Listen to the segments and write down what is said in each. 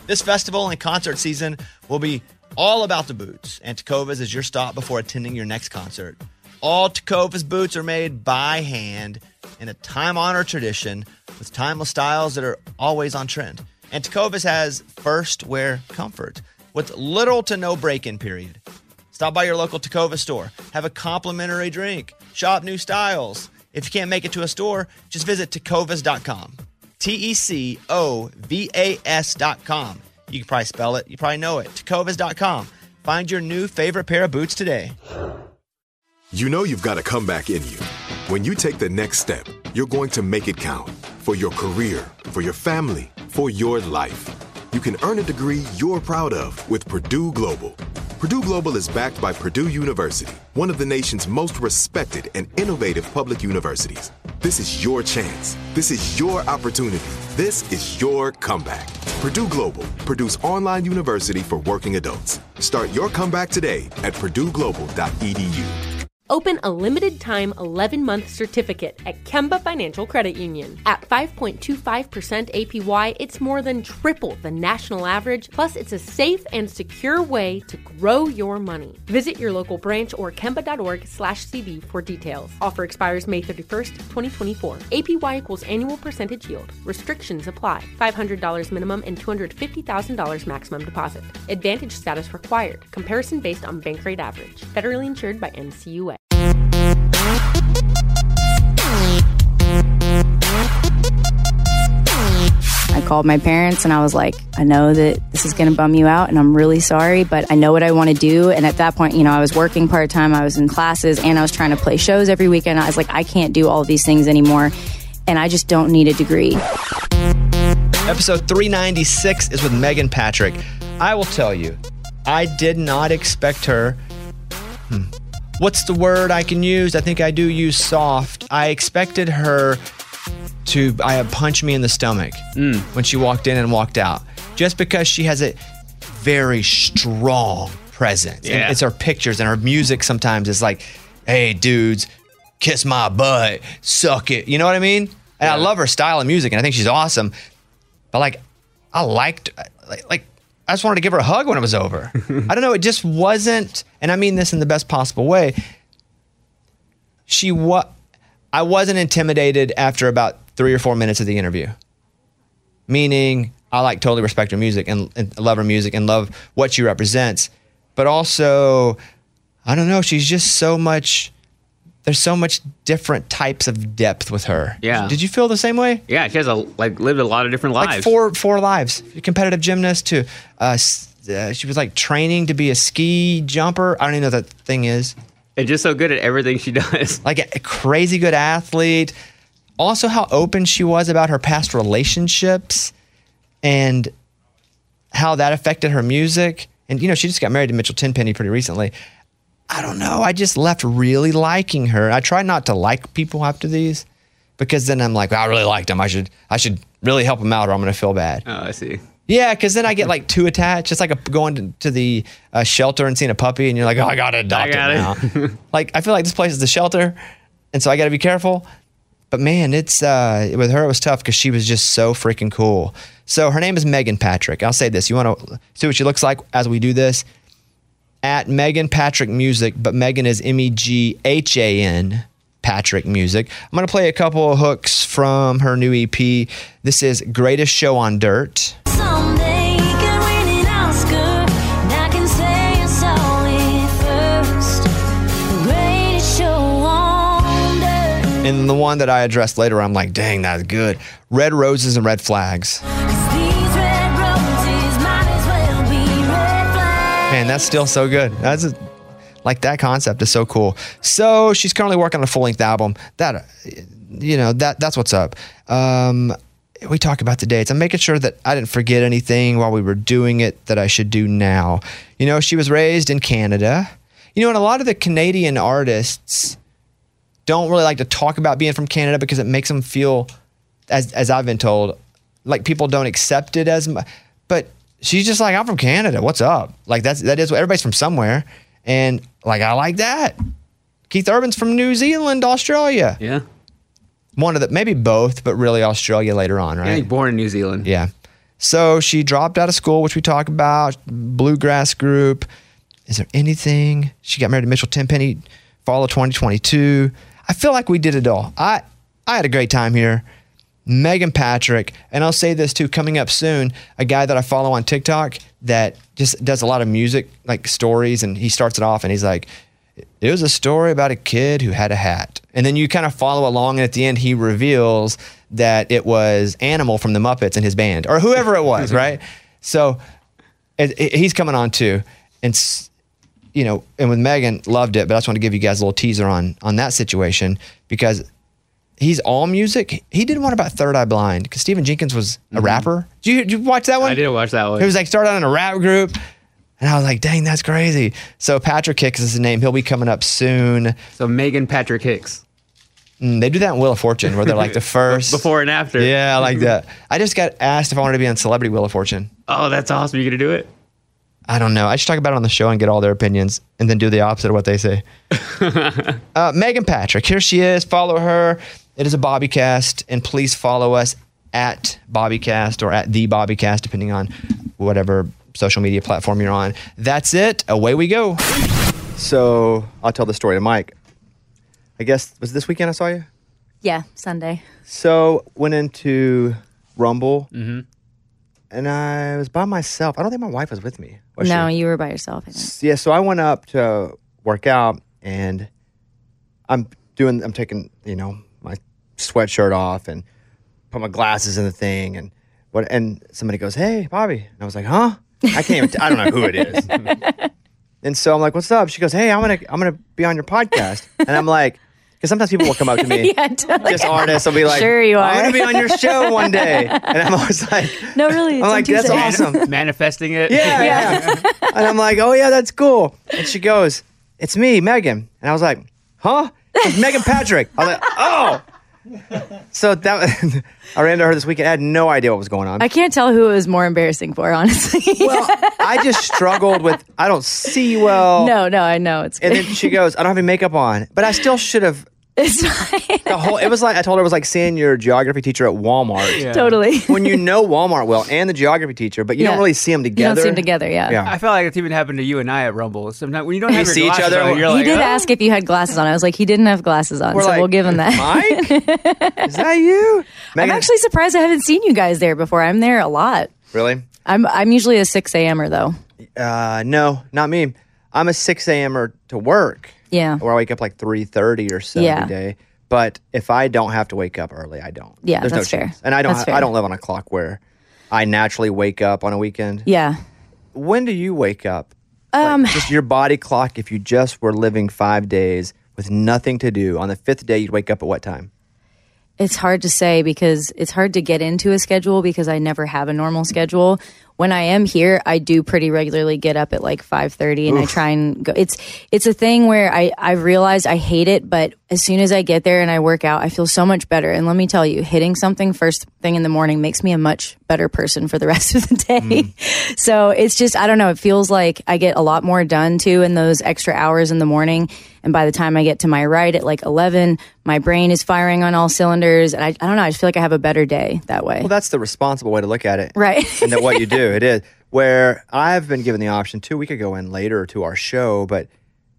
This festival and concert season will be all about the boots, and Tecovas is your stop before attending your next concert. All Tecovas boots are made by hand in a time-honored tradition with timeless styles that are always on trend. And Tecovas has first wear comfort with little to no break-in period. Stop by your local Tecovas store, have a complimentary drink, shop new styles. If you can't make it to a store, just visit tecovas.com. Tecovas.com. You can probably spell it. You probably know it. Tecovas.com. Find your new favorite pair of boots today. You know you've got a comeback in you. When you take the next step, you're going to make it count. For your career, for your family, for your life. You can earn a degree you're proud of with Purdue Global. Purdue Global is backed by Purdue University, one of the nation's most respected and innovative public universities. This is your chance. This is your opportunity. This is your comeback. Purdue Global, Purdue's online university for working adults. Start your comeback today at purdueglobal.edu. Open a limited-time 11-month certificate at Kemba Financial Credit Union. At 5.25% APY, it's more than triple the national average, plus it's a safe and secure way to grow your money. Visit your local branch or kemba.org/cb for details. Offer expires May 31st, 2024. APY equals annual percentage yield. Restrictions apply. $500 minimum and $250,000 maximum deposit. Advantage status required. Comparison based on bank rate average. Federally insured by NCUA. I called my parents and I was like, I know that this is going to bum you out and I'm really sorry, but I know what I want to do. And at that point, I was working part-time, I was in classes, and I was trying to play shows every weekend. I was like, I can't do all of these things anymore, and I just don't need a degree. Episode 396 is with Megan Patrick. I will tell you, I did not expect her... What's the word I can use? I think I do use soft. I expected her to punch me in the stomach when she walked in and walked out. Just because she has a very strong presence. Yeah. And it's her pictures and her music sometimes is like, hey, dudes, kiss my butt, suck it. You know what I mean? And I love her style of music, and I think she's awesome. But I liked... I just wanted to give her a hug when it was over. I don't know. It just wasn't, and I mean this in the best possible way. I wasn't intimidated after about 3 or 4 minutes of the interview. Meaning, I totally respect her music and love her music and love what she represents. But also, I don't know. She's just so much. There's so much different types of depth with her. Yeah. Did you feel the same way? Yeah, she has lived a lot of different lives. Four lives. Competitive gymnast to she was training to be a ski jumper. I don't even know what that thing is. And just so good at everything she does. A crazy good athlete. Also how open she was about her past relationships and how that affected her music. And she just got married to Mitchell Tenpenny pretty recently. I don't know. I just left really liking her. I try not to like people after these because then I'm like, I really liked him. I should really help him out or I'm going to feel bad. Oh, I see. Yeah, because then I get too attached. It's like going to the shelter and seeing a puppy and you're like, oh, I got to adopt it now. I feel like this place is the shelter and so I got to be careful. But man, it's with her it was tough because she was just so freaking cool. So her name is Megan Patrick. I'll say this. You want to see what she looks like as we do this? At Megan Patrick Music, but Megan is Meghan Patrick Music. I'm going to play a couple of hooks from her new EP. This is Greatest Show on Dirt. Someday you can win an Oscar, and I can say I saw it first. The greatest show on dirt. And the one that I addressed later, I'm like, dang, that's good. Red Roses and Red Flags. Man, that's still so good. That concept is so cool. So she's currently working on a full-length album. That's what's up. We talk about the dates. I'm making sure that I didn't forget anything while we were doing it that I should do now. She was raised in Canada. And a lot of the Canadian artists don't really like to talk about being from Canada because it makes them feel, as I've been told, like people don't accept it as much. But she's just like, I'm from Canada. What's up? That is what everybody's from somewhere. And I like that. Keith Urban's from New Zealand, Australia. Yeah. One of maybe both, but really Australia later on, right? Yeah, he's born in New Zealand. Yeah. So she dropped out of school, which we talk about, bluegrass group. Is there anything? She got married to Mitchell Tenpenny, fall of 2022. I feel like we did it all. I had a great time here. Megan Patrick, and I'll say this too, coming up soon, a guy that I follow on TikTok that just does a lot of music, like stories, and he starts it off and he's like, it was a story about a kid who had a hat. And then you kind of follow along, and at the end he reveals that it was Animal from the Muppets and his band, or whoever it was, right? So he's coming on too. And, you know, and with Megan, loved it, but I just want to give you guys a little teaser on that situation, because he's all music. He did one about Third Eye Blind, because Stephen Jenkins was a rapper. Did you watch that one? I did watch that one. He was like started out in a rap group. And I was like, dang, that's crazy. So Patrick Hicks is his name. He'll be coming up soon. So Megan Patrick Hicks. They do that in Wheel of Fortune, where they're like the first. Before and after. Yeah, I like that. I just got asked if I wanted to be on Celebrity Wheel of Fortune. Oh, that's awesome. You going to do it? I don't know. I should talk about it on the show and get all their opinions and then do the opposite of what they say. Megan Patrick, here she is. Follow her. It is a Bobbycast, and please follow us at Bobbycast or at the Bobbycast, depending on whatever social media platform you're on. That's it. Away we go. So I'll tell the story to Mike. I guess, was it this weekend I saw you? Yeah, Sunday. So went into Rumble, and I was by myself. I don't think my wife was with me. Was No, she? you were by yourself, I think. Yeah, so I went up to work out, and I'm taking, you know, my sweatshirt off and put my glasses in the thing, and somebody goes, "Hey, Bobby," and I was like, "Huh?" I can't even. I don't know who it is. And so I'm like, "What's up?" She goes, "Hey, I'm gonna be on your podcast," and I'm like, because sometimes people will come up to me, Yeah, totally. just artists will be like, Sure you "I'm are." gonna be on your show one day," and I'm always like, No, really. I'm like, "That's awesome." Manifesting it. Yeah. And I'm like, "Oh yeah, that's cool." And she goes, "It's me, Megan." And I was like, "Huh?" It's Megan Patrick. I was like, "Oh." So that I ran into her this weekend. I had no idea what was going on. I can't tell who it was more embarrassing for, honestly. Well, I just struggled with, I don't see well. No, I know. It's And good. then she goes, "I don't have any makeup on," but I still should have. It's fine. It was like, I told her it was like seeing your geography teacher at Walmart. Yeah. Totally. When you know Walmart well and the geography teacher, but you don't Yeah. really see them You together. don't see them together, yeah. Yeah. I feel like it's even happened to you and I at Rumble. Sometimes when you don't You have your see each glasses other? on, you're He like, did "Oh." ask if you had glasses on. I was like, he didn't have glasses on, We're so like, we'll give him that. Mike? Is that you? I'm Megan? actually surprised I haven't seen you guys there before. I'm there a lot. Really? I'm usually a 6 a.m.er though. No, not me. I'm a 6 a.m.er to work. Yeah. Or I wake up like 3:30 or so Yeah. every day. But if I don't have to wake up early, I don't. Yeah, There's that's no fair. chance. And I That's fair. don't live on a clock where I naturally wake up on a weekend. Yeah. When do you wake up? Like, just your body clock, if you just were living 5 days with nothing to do, on the 5th day you'd wake up at what time? It's hard to say because it's hard to get into a schedule because I never have a normal schedule. When I am here, I do pretty regularly get up at like 5:30 and I try and go. It's a thing where I realized I hate it, but as soon as I get there and I work out, I feel so much better. And let me tell you, hitting something first thing in the morning makes me a much better person for the rest of the day. So it's just, I don't know, it feels like I get a lot more done too in those extra hours in the morning. And by the time I get to my ride at like 11, my brain is firing on all cylinders. And I don't know, I just feel like I have a better day that way. Well, that's the responsible way to look at it. Right. And that what you do, it is. Where I've been given the option too, we could go in later to our show, but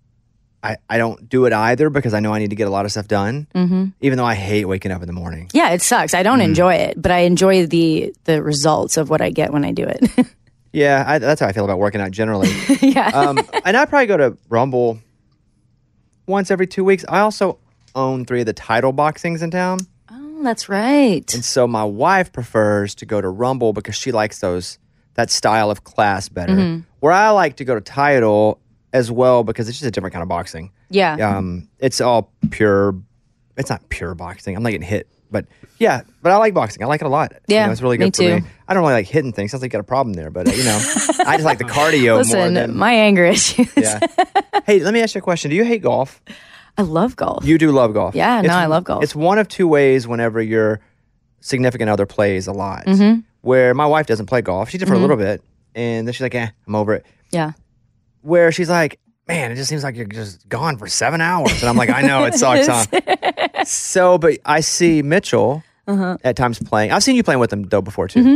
I don't do it either because I know I need to get a lot of stuff done, even though I hate waking up in the morning. Yeah, it sucks. I don't enjoy it, but I enjoy the results of what I get when I do it. Yeah, that's how I feel about working out generally. Yeah. And I probably go to Rumble once every 2 weeks. I also own 3 of the title boxings in town. Oh, that's right. And so my wife prefers to go to Rumble because she likes that style of class better. Where I like to go to title as well because it's just a different kind of boxing. Yeah. It's all pure. It's not pure boxing. I'm not getting hit, but yeah. But I like boxing. I like it a lot. Yeah, it's really good me for me. too. I don't really like hitting things. Sounds like you got a problem there, but I just like the cardio more Listen, than. my anger issues. Yeah. Hey, let me ask you a question. Do you hate golf? I love golf. You do love golf. Yeah, no, I love golf. It's one of two ways whenever your significant other plays a lot. Where my wife doesn't play golf. She did for a little bit, and then she's like, I'm over it. Yeah. Where she's like, man, it just seems like you're just gone for 7 hours. And I'm like, I know, it sucks, huh? But I see Mitchell at times playing. I've seen you playing with him, though, before, too.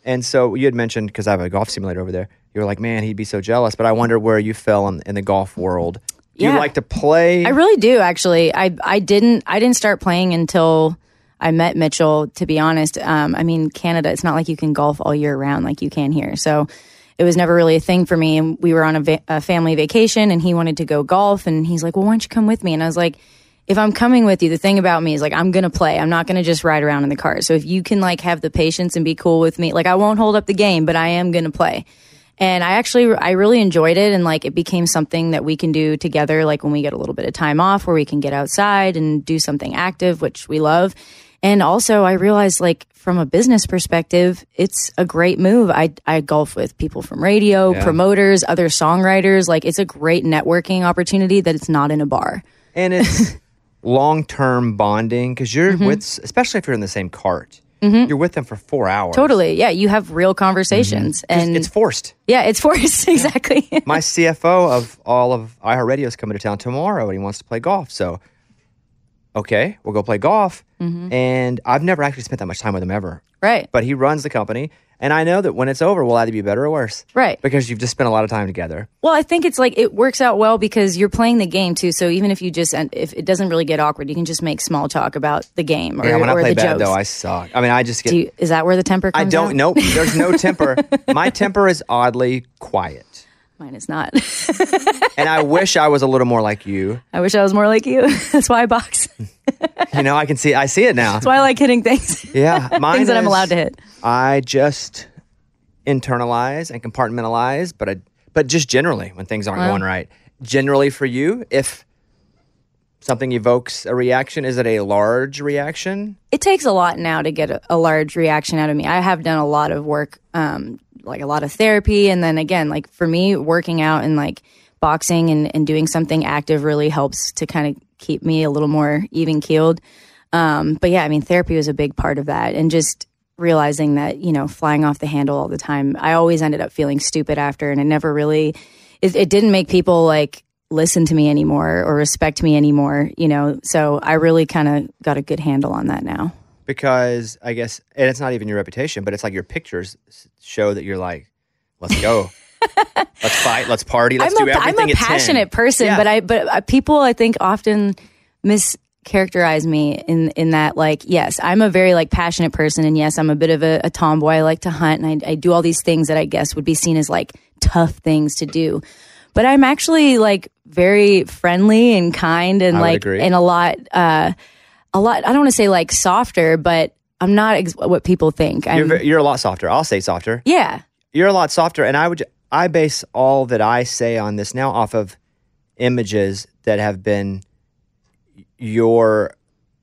And so you had mentioned, because I have a golf simulator over there, you were like, man, he'd be so jealous. But I wonder where you fell in the golf world. Do you Yeah. like to play? I really do, actually. I didn't start playing until I met Mitchell, to be honest. I mean, Canada, it's not like you can golf all year round like you can here. So it was never really a thing for me. And we were on a family vacation, and he wanted to go golf. And he's like, well, why don't you come with me? And I was like, if I'm coming with you, the thing about me is like, I'm going to play. I'm not going to just ride around in the car. So if you can like have the patience and be cool with me, like I won't hold up the game, but I am going to play. And I really enjoyed it. And like, it became something that we can do together. Like when we get a little bit of time off where we can get outside and do something active, which we love. And also I realized like from a business perspective, it's a great move. I golf with people from radio, promoters, other songwriters. Like it's a great networking opportunity that it's not in a bar. And it's long-term bonding because you're with, especially if you're in the same cart, you're with them for 4 hours. Totally. Yeah. You have real conversations and It's forced. yeah, it's forced. Exactly. My CFO of all of iHeartRadio is coming to town tomorrow and he wants to play golf. So, okay, we'll go play golf. And I've never actually spent that much time with him ever. Right. But he runs the company. And I know that when it's over, we'll either be better or worse. Right. Because you've just spent a lot of time together. Well, I think it's like it works out well because you're playing the game too. So even if you just if it doesn't really get awkward, you can just make small talk about the game or, Yeah, when I or play the bad, jokes. though, I suck. I mean, I just get... Is that where the temper I comes don't... out? Nope. There's no temper. My temper is oddly quiet. Mine is not. And I wish I was a little more like you. I wish I was more like you. That's why I box. You know, I see it now. That's why I like hitting things. Yeah. Mine Things that I'm is- allowed to hit. I just internalize and compartmentalize, but just generally when things aren't going right. Generally for you, if something evokes a reaction, is it a large reaction? It takes a lot now to get a large reaction out of me. I have done a lot of work, like a lot of therapy. And then again, like for me, working out and like boxing and doing something active really helps to kind of keep me a little more even keeled. But yeah, I mean, therapy was a big part of that. And just realizing that, you know, flying off the handle all the time, I always ended up feeling stupid after. And it never really, it didn't make people like listen to me anymore or respect me anymore, you know? So I really kind of got a good handle on that now. Because I guess, and it's not even your reputation, but it's like your pictures show that you're like, let's go. Let's fight. Let's party. Let's do everything I'm a at 10. passionate person, Yeah. but people I think often mischaracterize me in that like, yes, I'm a very like passionate person, and yes, I'm a bit of a tomboy. I like to hunt, and I do all these things that I guess would be seen as like tough things to do. But I'm actually like very friendly and kind, and I would like agree. and a lot. I don't want to say like softer, but I'm not what people think. You're a lot softer. I'll say softer. Yeah. You're a lot softer, and I base all that I say on this now off of images that have been your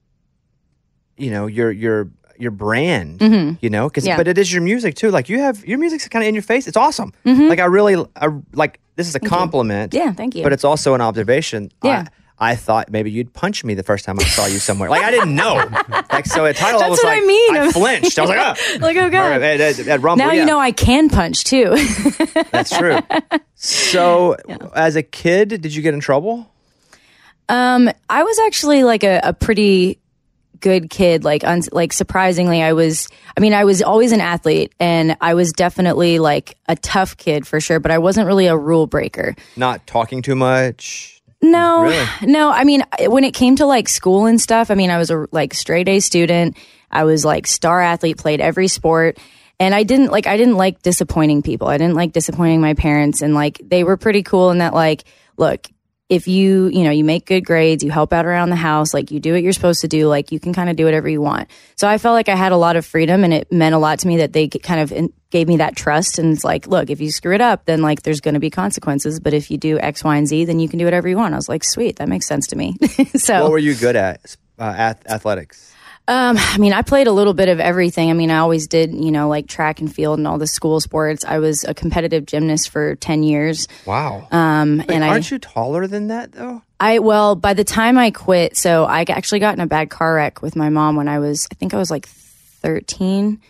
brand, you know, but it is your music too. Like your music's kind of in your face. It's awesome. Like I like this is a compliment. Yeah, thank you. But it's also an observation. Yeah. I thought maybe you'd punch me the first time I saw you somewhere. Like I didn't know. Like so, a title That's was what like I mean. I flinched. I was like, oh, Like, oh God. At Rumble. Now yeah. you know I can punch too. That's true. So, as a kid, did you get in trouble? I was actually like a pretty good kid. Like surprisingly, I was always an athlete, and I was definitely like a tough kid for sure, but I wasn't really a rule breaker. Not talking too much. No, Really? no. I mean, when it came to like school and stuff, I mean, I was a like straight A student. I was like star athlete, played every sport. And I didn't like disappointing people. I didn't like disappointing my parents, and like they were pretty cool in that like, look, if you make good grades, you help out around the house, like you do what you're supposed to do, like you can kind of do whatever you want. So I felt like I had a lot of freedom, and it meant a lot to me that they kind of gave me that trust. And it's like, look, if you screw it up, then like there's going to be consequences. But if you do X, Y, and Z, then you can do whatever you want. I was like, sweet, that makes sense to me. So What were you good at? Athletics. I mean, I played a little bit of everything. I mean, I always did, like track and field and all the school sports. I was a competitive gymnast for 10 years. Wow. And aren't you taller than that though? well, by the time I quit, so I actually got in a bad car wreck with my mom when I think I was like 13.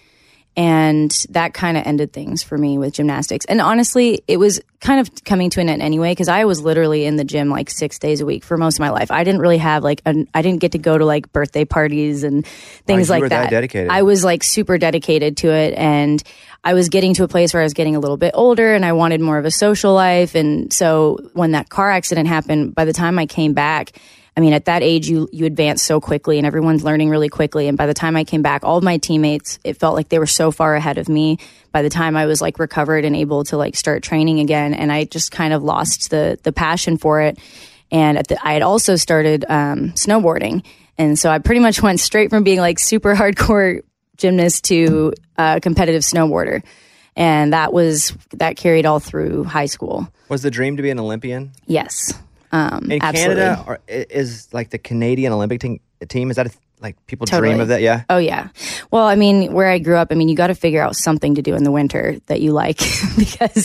And that kind of ended things for me with gymnastics. And honestly, it was kind of coming to an end anyway, because I was literally in the gym like 6 days a week for most of my life. I didn't really have I didn't get to go to like birthday parties and things you like were that. that dedicated. I was like super dedicated to it. And I was getting to a place where I was getting a little bit older and I wanted more of a social life. And so when that car accident happened, by the time I came back, I mean, at that age, you advance so quickly and everyone's learning really quickly. And by the time I came back, all of my teammates, it felt like they were so far ahead of me. By the time I was like recovered and able to like start training again, and I just kind of lost the passion for it. And I had also started snowboarding. And so I pretty much went straight from being like super hardcore gymnast to competitive snowboarder. And that carried all through high school. Was the dream to be an Olympian? Yes. In absolutely. Canada, is like the Canadian Olympic team, is that like people Totally. dream of that? Yeah. Oh, yeah. Well, I mean, where I grew up, I mean, you got to figure out something to do in the winter that you like because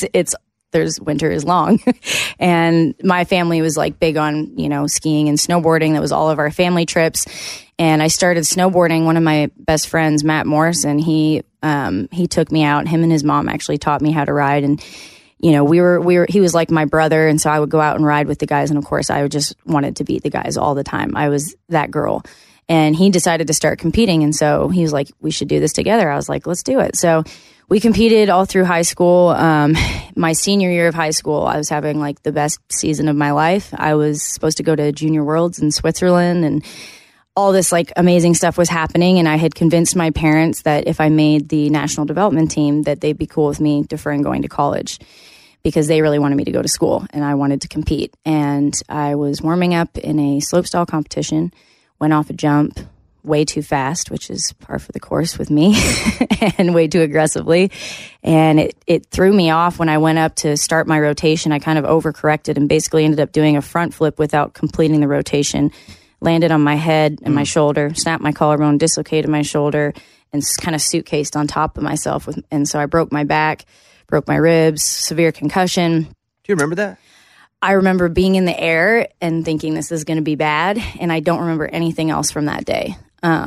winter is long. And my family was like big on, skiing and snowboarding. That was all of our family trips. And I started snowboarding. One of my best friends, Matt Morrison, he took me out. Him and his mom actually taught me how to ride. And he was like my brother. And so I would go out and ride with the guys. And of course, I just wanted to beat the guys all the time. I was that girl. And he decided to start competing. And so he was like, we should do this together. I was like, let's do it. So we competed all through high school. My senior year of high school, I was having like the best season of my life. I was supposed to go to Junior Worlds in Switzerland, and all this like amazing stuff was happening. And I had convinced my parents that if I made the national development team, that they'd be cool with me deferring going to college, because they really wanted me to go to school and I wanted to compete. And I was warming up in a slopestyle competition, went off a jump way too fast, which is par for the course with me, and way too aggressively. And it threw me off when I went up to start my rotation. I kind of overcorrected and basically ended up doing a front flip without completing the rotation. Landed on my head and my shoulder, snapped my collarbone, dislocated my shoulder, and kind of suitcased on top of myself. And so I broke my back, broke my ribs, severe concussion. Do you remember that? I remember being in the air and thinking this is going to be bad. And I don't remember anything else from that day.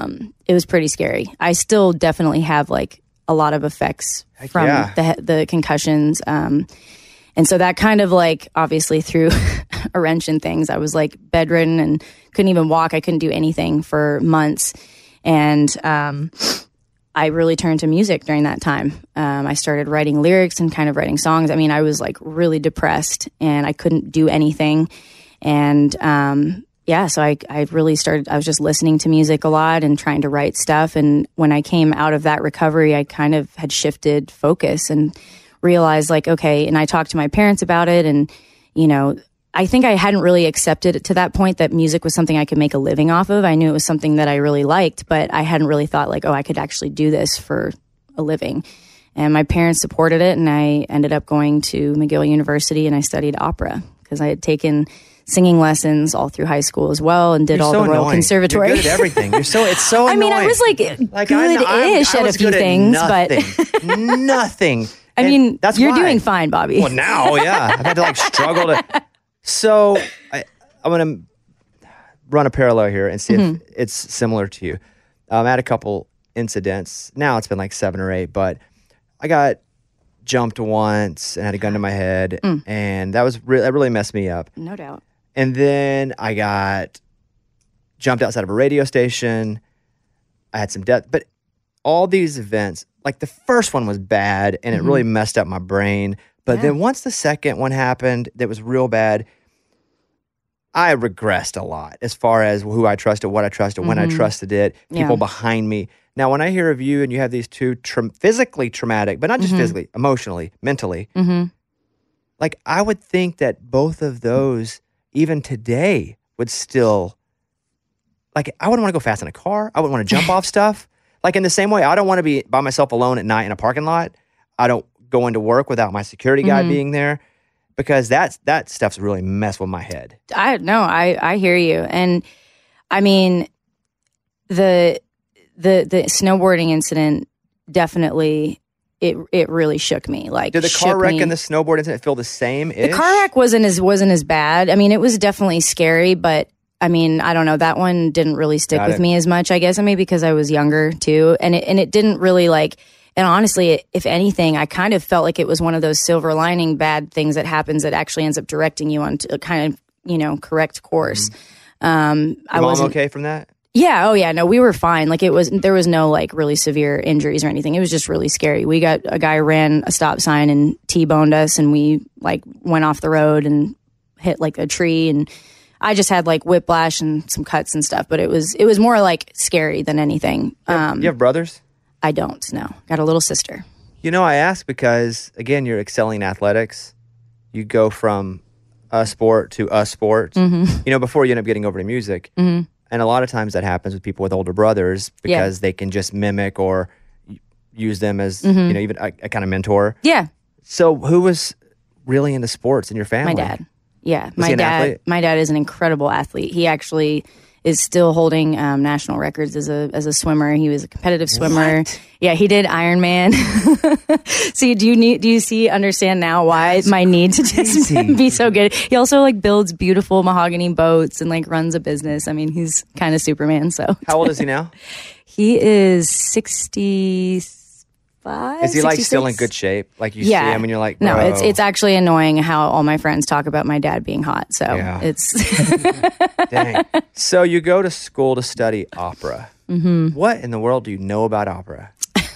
It was pretty scary. I still definitely have like a lot of effects from the concussions. And so that kind of like obviously threw a wrench in things. I was like bedridden and couldn't even walk. I couldn't do anything for months. And I really turned to music during that time. I started writing lyrics and kind of writing songs. I mean, I was like really depressed and I couldn't do anything. And so I really started, I was just listening to music a lot and trying to write stuff. And when I came out of that recovery, I kind of had shifted focus and realized like, okay, and I talked to my parents about it. And, I think I hadn't really accepted it to that point that music was something I could make a living off of. I knew it was something that I really liked, but I hadn't really thought like, oh, I could actually do this for a living. And my parents supported it. And I ended up going to McGill University and I studied opera because I had taken singing lessons all through high school as well and did all the Royal Conservatory. You're good at everything. It's so annoying. I mean, I was like good-ish at a few things, but nothing. I mean, you're doing fine, Bobby. Well, now, yeah. I've had to like struggle to. So I'm going to run a parallel here and see if it's similar to you. I had a couple incidents. Now it's been like 7 or 8, but I got jumped once and had a gun to my head, and that really messed me up. No doubt. And then I got jumped outside of a radio station. I had some death, but all these events, like the first one was bad and it really messed up my brain. But then once the second one happened that was real bad, I regressed a lot as far as who I trusted, what I trusted, when I trusted it, people behind me. Now, when I hear of you and you have these two physically traumatic, but not just physically, emotionally, mentally, like I would think that both of those, even today, would still, like I wouldn't want to go fast in a car. I wouldn't want to jump off stuff. Like in the same way, I don't want to be by myself alone at night in a parking lot. I don't go into work without my security guy being there, because that stuff's really messed with my head. I hear you. And I mean, the snowboarding incident definitely, it really shook me. Like, did the car wreck and the snowboard incident feel the same? The car wreck wasn't as bad. I mean, it was definitely scary, but I mean, I don't know. That one didn't really stick with me as much, I guess. Maybe because I was younger too. And it didn't really like, And honestly, if anything, I kind of felt like it was one of those silver lining bad things that happens that actually ends up directing you on to a kind of, correct course. I Mom wasn't okay from that? Yeah. Oh, yeah. No, we were fine. Like there was no like really severe injuries or anything. It was just really scary. We got a guy ran a stop sign and T-boned us, and we like went off the road and hit like a tree, and I just had like whiplash and some cuts and stuff. But it was more like scary than anything. You have brothers? I don't. No, got a little sister. I ask because again, you're excelling in athletics. You go from a sport to a sport. Before you end up getting over to music. And a lot of times that happens with people with older brothers because they can just mimic or use them as, even a kind of mentor. Yeah. So who was really into sports in your family? My dad. Yeah. Was he an athlete? My dad is an incredible athlete. He actually is still holding national records as a swimmer. He was a competitive swimmer. What? Yeah, he did Ironman. See, do you understand now why my need to just be so good? He also like builds beautiful mahogany boats and like runs a business. I mean, he's kind of Superman. So how old is he now? He is 65. Is he like 66? still in good shape? Like you see him and you're like, no, bro. it's actually annoying how all my friends talk about my dad being hot. So it's dang. So you go to school to study opera. What in the world do you know about opera?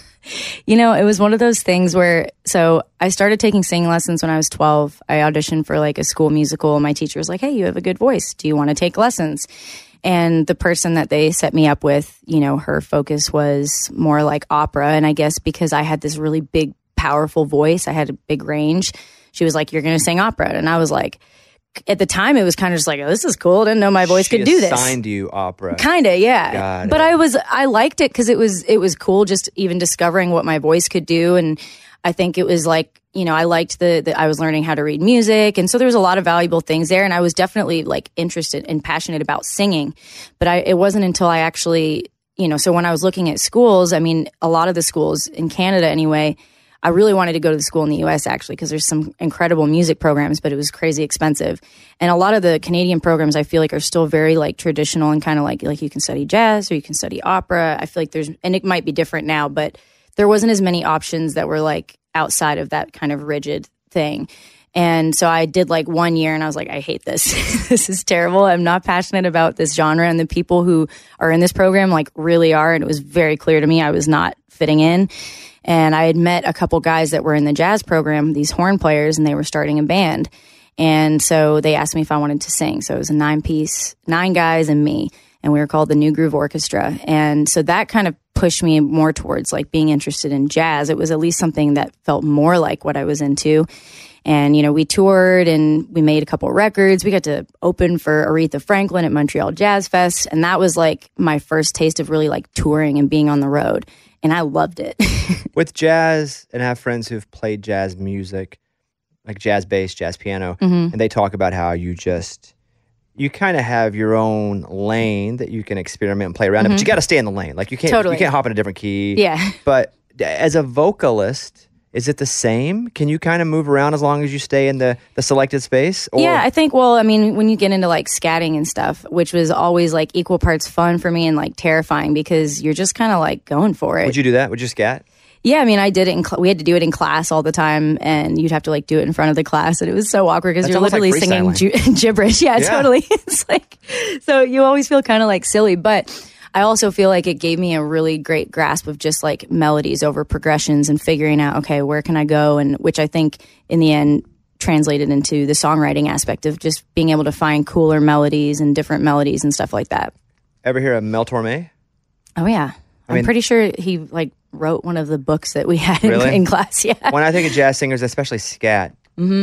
It was one of those things where, so I started taking singing lessons when I was 12. I auditioned for like a school musical. My teacher was like, hey, you have a good voice. Do you want to take lessons? And the person that they set me up with, her focus was more like opera. And I guess because I had this really big, powerful voice, I had a big range. She was like, you're going to sing opera. And I was like, at the time, it was kind of just like, oh, this is cool. I didn't know my voice could do this. She assigned you opera. Kind of, yeah. Got but it. I liked it because it was cool just even discovering what my voice could do. And I think it was like, I liked I was learning how to read music. And so there was a lot of valuable things there. And I was definitely like interested and passionate about singing. But it wasn't until I actually, so when I was looking at schools, I mean, a lot of the schools in Canada anyway, I really wanted to go to the school in the U.S. actually because there's some incredible music programs, but it was crazy expensive. And a lot of the Canadian programs I feel like are still very like traditional and kind of like you can study jazz or you can study opera. I feel like and it might be different now, but there wasn't as many options that were like outside of that kind of rigid thing. And so I did like 1 year and I was like, I hate this. This is terrible. I'm not passionate about this genre. And the people who are in this program like really are. And it was very clear to me I was not fitting in. And I had met a couple guys that were in the jazz program, these horn players, and they were starting a band. And so they asked me if I wanted to sing. So it was a 9-piece, 9 guys and me. And we were called the New Groove Orchestra. And so that kind of pushed me more towards like being interested in jazz. It was at least something that felt more like what I was into. And, we toured and we made a couple of records. We got to open for Aretha Franklin at Montreal Jazz Fest. And that was like my first taste of really like touring and being on the road. And I loved it. With jazz, and I have friends who've played jazz music, like jazz bass, jazz piano, and they talk about how you kind of have your own lane that you can experiment and play around in, but you got to stay in the lane. Like you can't hop in a different key. Yeah. But as a vocalist, is it the same? Can you kind of move around as long as you stay in the selected space? Or? Yeah, I think, when you get into like scatting and stuff, which was always like equal parts fun for me and like terrifying because you're just kind of like going for it. Would you do that? Would you scat? Yeah, I mean, I did it. We had to do it in class all the time, and you'd have to like do it in front of the class, and it was so awkward because you're literally like singing gibberish. Yeah, totally. It's like, so you always feel kind of like silly, but I also feel like it gave me a really great grasp of just like melodies over progressions and figuring out, okay, where can I go? And which I think in the end translated into the songwriting aspect of just being able to find cooler melodies and different melodies and stuff like that. Ever hear of Mel Torme? Oh yeah. I'm pretty sure he like wrote one of the books that we had in class. Yeah. When I think of jazz singers, especially scat,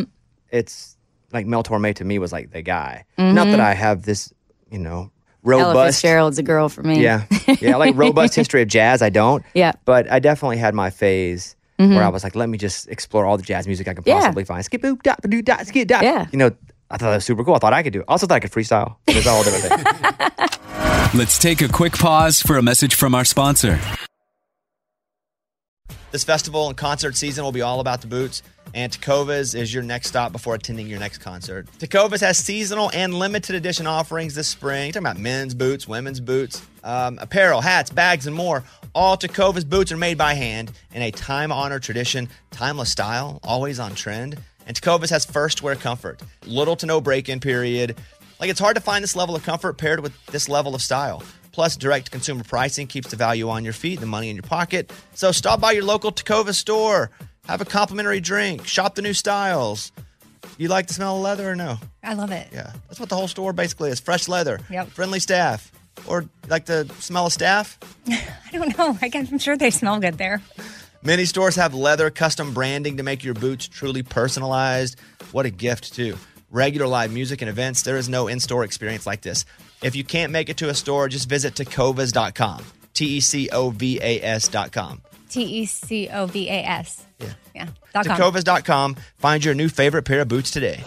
it's like Mel Torme to me was like the guy. Not that I have this, robust. Ella Fitzgerald's a girl for me. Yeah. Yeah. Like robust history of jazz. I don't. Yeah. But I definitely had my phase where I was like, let me just explore all the jazz music I can possibly find. Skip boop dot doo dot skip dot. Yeah. I thought that was super cool. I thought I could do it. I also thought I could freestyle. It was a whole different thing. Let's take a quick pause for a message from our sponsor. This festival and concert season will be all about the boots, and Tecovas is your next stop before attending your next concert. Tecovas has seasonal and limited edition offerings this spring. You're talking about men's boots, women's boots, apparel, hats, bags, and more. All Tecovas boots are made by hand in a time-honored tradition, timeless style, always on trend. And Tecovas has first wear comfort, little to no break-in period. Like, it's hard to find this level of comfort paired with this level of style. Plus, direct consumer pricing keeps the value on your feet, the money in your pocket. So stop by your local Tecovas store. Have a complimentary drink. Shop the new styles. You like the smell of leather or no? I love it. Yeah. That's what the whole store basically is. Fresh leather. Yep. Friendly staff. Or like the smell of staff? I don't know. I'm sure they smell good there. Many stores have leather custom branding to make your boots truly personalized. What a gift, too. Regular live music and events, there is no in-store experience like this. If you can't make it to a store, just visit tecovas.com. Tecovas.com. Tecovas. Yeah. .com. Tecovas.com. Find your new favorite pair of boots today.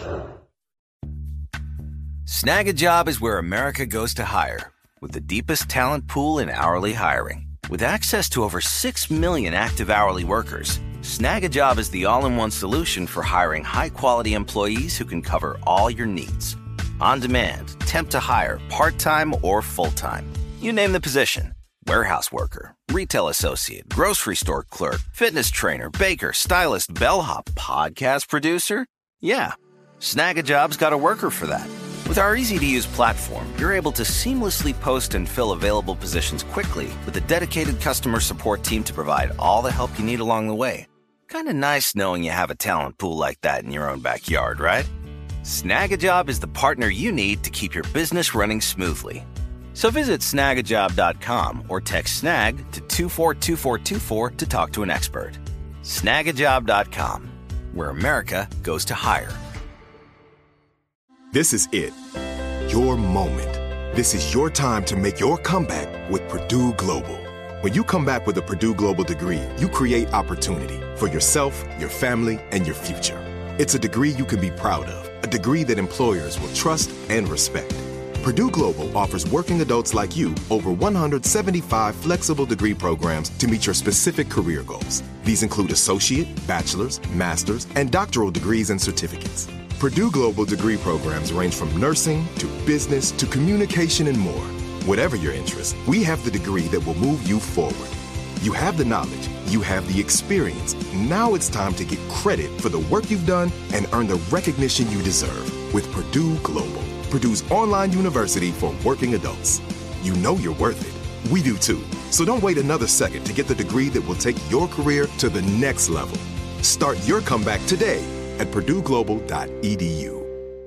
Snag a Job is where America goes to hire, with the deepest talent pool in hourly hiring. With access to over 6 million active hourly workers, Snag a Job is the all-in-one solution for hiring high-quality employees who can cover all your needs. On demand, temp to hire, part-time or full-time. You name the position. Warehouse worker, retail associate, grocery store clerk, fitness trainer, baker, stylist, bellhop, podcast producer. Yeah, Snag a Job's got a worker for that. With our easy-to-use platform, you're able to seamlessly post and fill available positions quickly with a dedicated customer support team to provide all the help you need along the way. Kind of nice knowing you have a talent pool like that in your own backyard, right? Snag a Job is the partner you need to keep your business running smoothly. So visit snagajob.com or text snag to 242424 to talk to an expert. Snagajob.com, where America goes to hire. This is it. Your moment. This is your time to make your comeback with Purdue Global. When you come back with a Purdue Global degree, you create opportunity for yourself, your family, and your future. It's a degree you can be proud of, a degree that employers will trust and respect. Purdue Global offers working adults like you over 175 flexible degree programs to meet your specific career goals. These include associate, bachelor's, master's, and doctoral degrees and certificates. Purdue Global degree programs range from nursing to business to communication and more. Whatever your interest, we have the degree that will move you forward. You have the knowledge, you have the experience. Now it's time to get credit for the work you've done and earn the recognition you deserve with Purdue Global, Purdue's online university for working adults. You know you're worth it. We do too. So don't wait another second to get the degree that will take your career to the next level. Start your comeback today at purdueglobal.edu.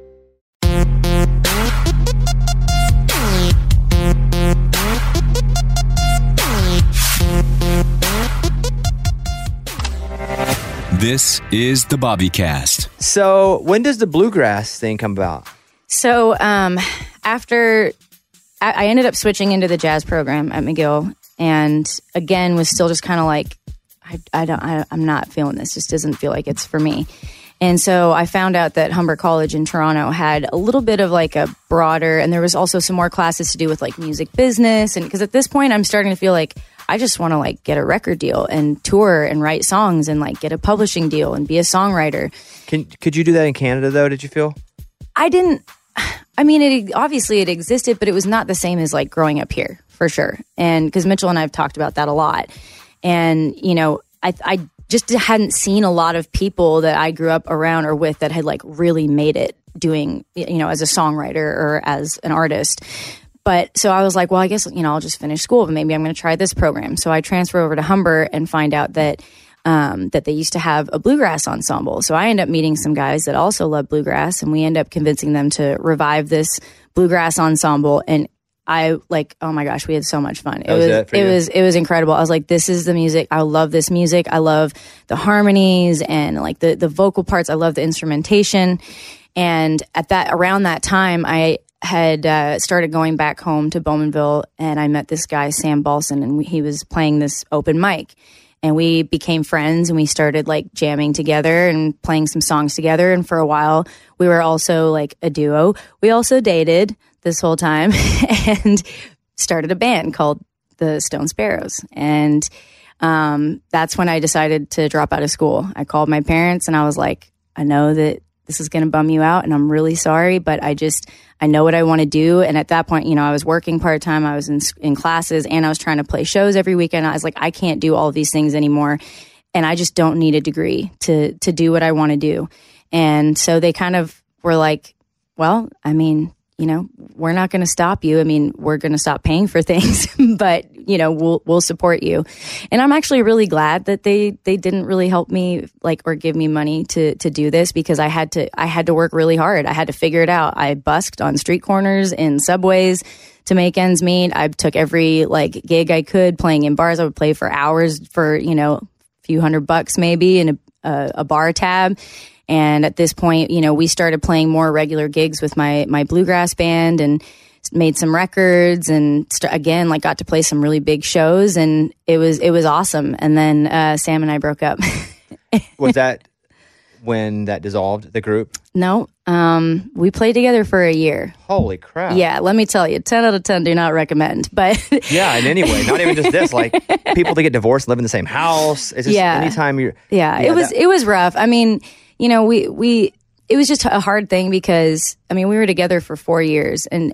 This is the Bobbycast. So when does the bluegrass thing come about? So after I ended up switching into the jazz program at McGill, and again was still just kind of like, I'm not feeling this. Just doesn't feel like it's for me. And so I found out that Humber College in Toronto had a little bit of like a broader, and there was also some more classes to do with like music business. And because at this point I'm starting to feel like I just want to like get a record deal and tour and write songs and like get a publishing deal and be a songwriter. Could you do that in Canada though, did you feel? I didn't. I mean, obviously it existed, but it was not the same as like growing up here for sure. And because Mitchell and I have talked about that a lot. And, you know, I just hadn't seen a lot of people that I grew up around or with that had like really made it doing, you know, as a songwriter or as an artist. But so I was like, well, I guess, you know, I'll just finish school, but maybe I'm going to try this program. So I transfer over to Humber and find out that that they used to have a bluegrass ensemble. So I end up meeting some guys that also love bluegrass, and we end up convincing them to revive this bluegrass ensemble. And I like, oh my gosh, we had so much fun. It was incredible. I was like, this is the music. I love this music. I love the harmonies and like the vocal parts. I love the instrumentation. And around that time, I had started going back home to Bowmanville, and I met this guy, Sam Balson, and he was playing this open mic. And we became friends, and we started like jamming together and playing some songs together. And for a while, we were also like a duo. We also dated this whole time and started a band called the Stone Sparrows. And that's when I decided to drop out of school. I called my parents and I was like, I know that this is going to bum you out and I'm really sorry, but I know what I want to do. And at that point, you know, I was working part-time, I was in classes, and I was trying to play shows every weekend. I was like, I can't do all of these things anymore. And I just don't need a degree to do what I want to do. And so they kind of were like, well, I mean, you know, we're not going to stop you. I mean, we're going to stop paying for things, but you know, we'll support you. And I'm actually really glad that they didn't really help me or give me money to do this, because I had to work really hard. I had to figure it out. I busked on street corners, in subways to make ends meet. I took every gig I could, playing in bars. I would play for hours for, you know, a few $100 maybe in a bar tab. And at this point, you know, we started playing more regular gigs with my bluegrass band and made some records and again, got to play some really big shows, and it was awesome. And then Sam and I broke up. Was that when that dissolved, the group? No. We played together for a year. Holy crap. Yeah, let me tell you, 10 out of 10 do not recommend. But yeah, and anyway, not even just this, people that get divorced live in the same house. It's just anytime you're... Yeah, it was rough. I mean, you know, it was just a hard thing because, I mean, we were together for 4 years, and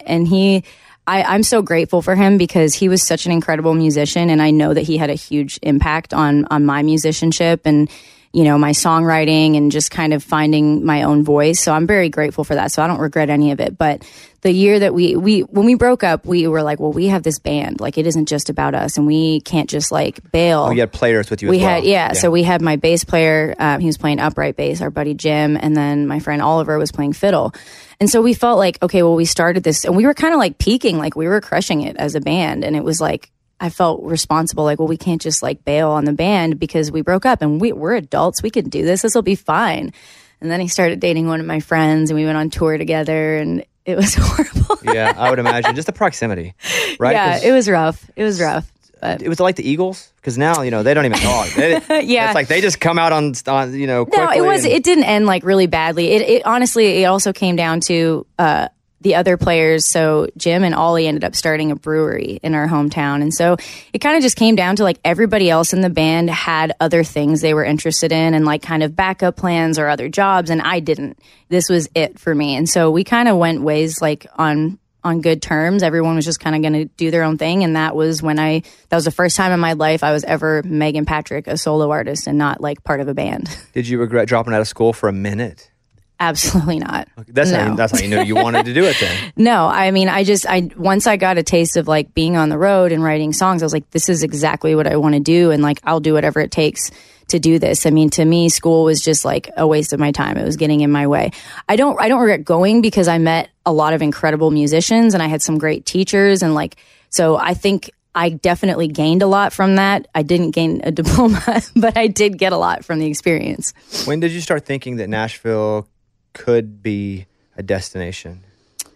I'm so grateful for him because he was such an incredible musician, and I know that he had a huge impact on my musicianship and, you know, my songwriting and just kind of finding my own voice. So I'm very grateful for that. So I don't regret any of it. But the year that when we broke up, we were like, well, we have this band. It isn't just about us, and we can't just bail. Oh, you had players with you as well. Yeah. So we had my bass player. He was playing upright bass, our buddy Jim. And then my friend Oliver was playing fiddle. And so we felt like, okay, well, we started this and we were kind of peaking, we were crushing it as a band. And it was I felt responsible, well, we can't just bail on the band because we broke up and we're adults. We can do this. This will be fine. And then he started dating one of my friends and we went on tour together, and it was horrible. Yeah, I would imagine. Just the proximity, right? Yeah, it was rough. It was rough. But it was like the Eagles, because now, you know, they don't even talk. Yeah. It's they just come out on you know, quickly. No, it didn't end really badly. It honestly, it also came down to the other players. So Jim and Ollie ended up starting a brewery in our hometown. And so it kind of just came down to everybody else in the band had other things they were interested in and kind of backup plans or other jobs. And I didn't. This was it for me. And so we kind of went ways on good terms. Everyone was just kind of going to do their own thing. And that was when that was the first time in my life I was ever Megan Patrick, a solo artist, and not part of a band. Did you regret dropping out of school for a minute? Absolutely not. That's no. How you knew you wanted to do it then. No, I mean, once I got a taste of being on the road and writing songs, I was like, this is exactly what I want to do. And I'll do whatever it takes to do this. I mean, to me, school was just a waste of my time. It was getting in my way. I don't regret going because I met a lot of incredible musicians and I had some great teachers. And so I think I definitely gained a lot from that. I didn't gain a diploma, but I did get a lot from the experience. When did you start thinking that Nashville could be a destination?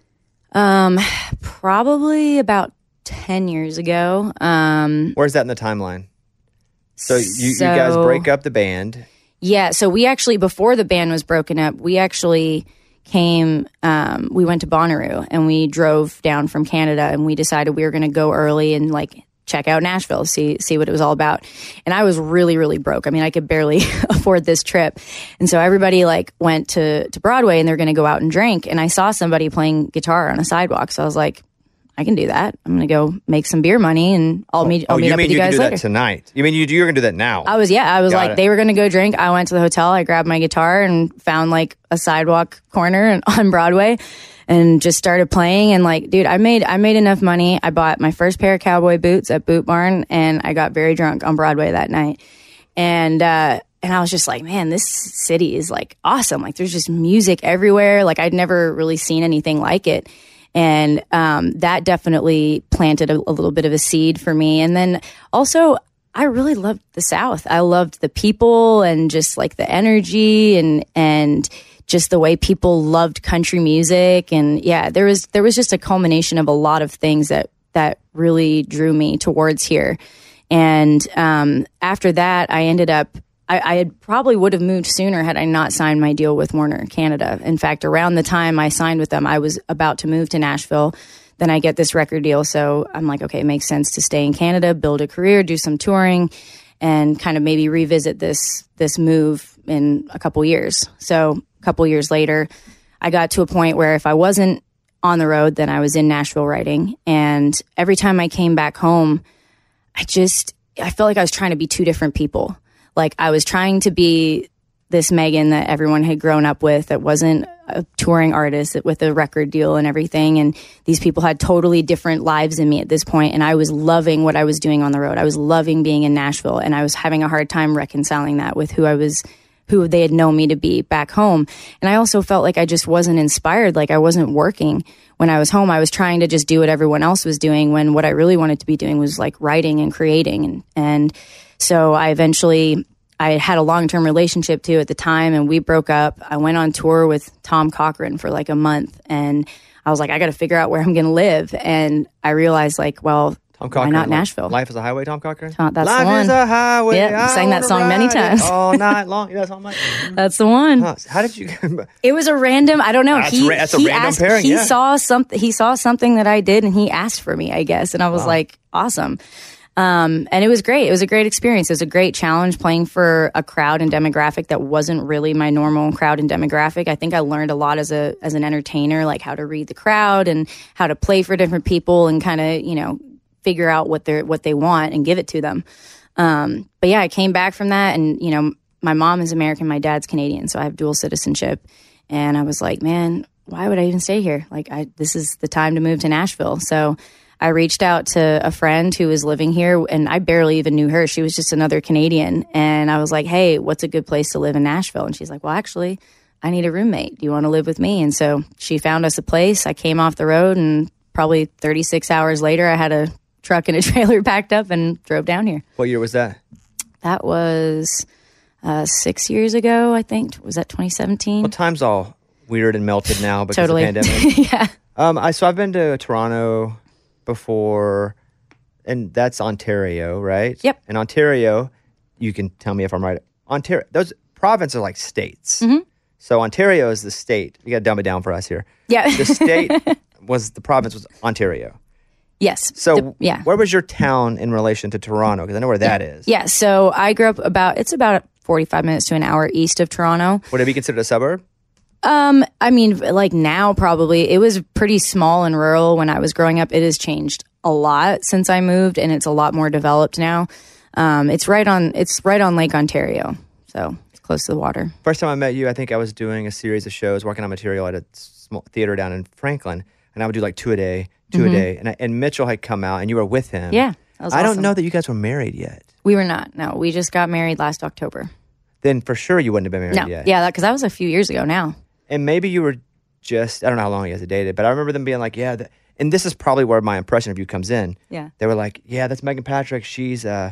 Probably about 10 years ago. Where's that in the timeline? So you guys break up the band. Yeah. So we actually, before the band was broken up, we actually came, we went to Bonnaroo and we drove down from Canada, and we decided we were going to go early and check out Nashville, see what it was all about. And I was really, really broke. I mean, I could barely afford this trip. And so everybody went to Broadway and they're going to go out and drink. And I saw somebody playing guitar on a sidewalk. So I was like, I can do that. I'm going to go make some beer money and I'll meet up with you guys later. You can do that tonight? You mean you're going to do that now? I was they were going to go drink. I went to the hotel. I grabbed my guitar and found a sidewalk corner on Broadway and just started playing. And dude, I made enough money. I bought my first pair of cowboy boots at Boot Barn, and I got very drunk on Broadway that night. And I was just man, this city is awesome. There's just music everywhere. I'd never really seen anything like it. And that definitely planted a little bit of a seed for me. And then also, I really loved the South. I loved the people and just the energy and just the way people loved country music. And yeah, there was just a culmination of a lot of things that really drew me towards here. And after that, I ended up, I had probably would have moved sooner had I not signed my deal with Warner Canada. In fact, around the time I signed with them, I was about to move to Nashville. Then I get this record deal. So I'm like, okay, it makes sense to stay in Canada, build a career, do some touring. and kind of maybe revisit this move in a couple years. So a couple years later, I got to a point where if I wasn't on the road, then I was in Nashville writing. And every time I came back home, I felt like I was trying to be two different people. Like I was trying to be this Megan that everyone had grown up with, that wasn't a touring artist with a record deal and everything. And these people had totally different lives than me at this point. And I was loving what I was doing on the road. I was loving being in Nashville, and I was having a hard time reconciling that with who they had known me to be back home. And I also felt like I just wasn't inspired. Like I wasn't working when I was home. I was trying to just do what everyone else was doing, when what I really wanted to be doing was like writing and creating. And so I had a long-term relationship too at the time, and we broke up. I went on tour with Tom Cochrane for like a month, and I was like, I got to figure out where I'm going to live. And I realized like, well, Tom Cochrane, why not Nashville? Life is a Highway, Tom Cochrane? That's Life the one. is a highway. Yeah, I sang that song many times. All night long. You know that song, Mike? That's the one. How did you... It was a random, I don't know. That's a random asked, pairing, He yeah. saw something that I did, and he asked for me, I guess. And I was like, awesome. And it was great. It was a great experience. It was a great challenge playing for a crowd and demographic that wasn't really my normal crowd and demographic. I think I learned a lot as an entertainer, like how to read the crowd and how to play for different people and kind of, figure out what they want and give it to them. But yeah, I came back from that, and, my mom is American, my dad's Canadian, so I have dual citizenship. And I was like, man, why would I even stay here? Like, this is the time to move to Nashville. So I reached out to a friend who was living here, and I barely even knew her. She was just another Canadian. And I was like, hey, what's a good place to live in Nashville? And she's like, well, actually, I need a roommate. Do you want to live with me? And so she found us a place. I came off the road, and probably 36 hours later, I had a truck and a trailer packed up and drove down here. What year was that? That was 6 years ago, I think. Was that 2017? Well, time's all weird and melted now because Totally. of the pandemic. Yeah. So I've been to Toronto before, and that's Ontario, right? Yep. And Ontario, you can tell me if I'm right. Ontario, those provinces are like states. Mm-hmm. So Ontario is the state. You got to dumb it down for us here. Yeah. The state the province was Ontario. Yes. So yeah. where was your town in relation to Toronto? Because I know where that is. Yeah. So I grew up about 45 minutes to an hour east of Toronto. Would it be considered a suburb? I mean, like now probably. It was pretty small and rural when I was growing up. It has changed a lot since I moved, and it's a lot more developed now. It's right on Lake Ontario, so it's close to the water. First time I met you, I think I was doing a series of shows, working on material at a small theater down in Franklin, and I would do like two a day, and Mitchell had come out, and you were with him. Yeah, that was I awesome. don't know that you guys were married yet. We were not. No, we just got married last October. Then for sure you wouldn't have been married No, yet. yeah, because that was a few years ago now. And maybe you were just, I don't know how long you guys had dated, but I remember them being like, yeah, and this is probably where my impression of you comes in. Yeah. They were like, yeah, that's Megan Patrick. She's a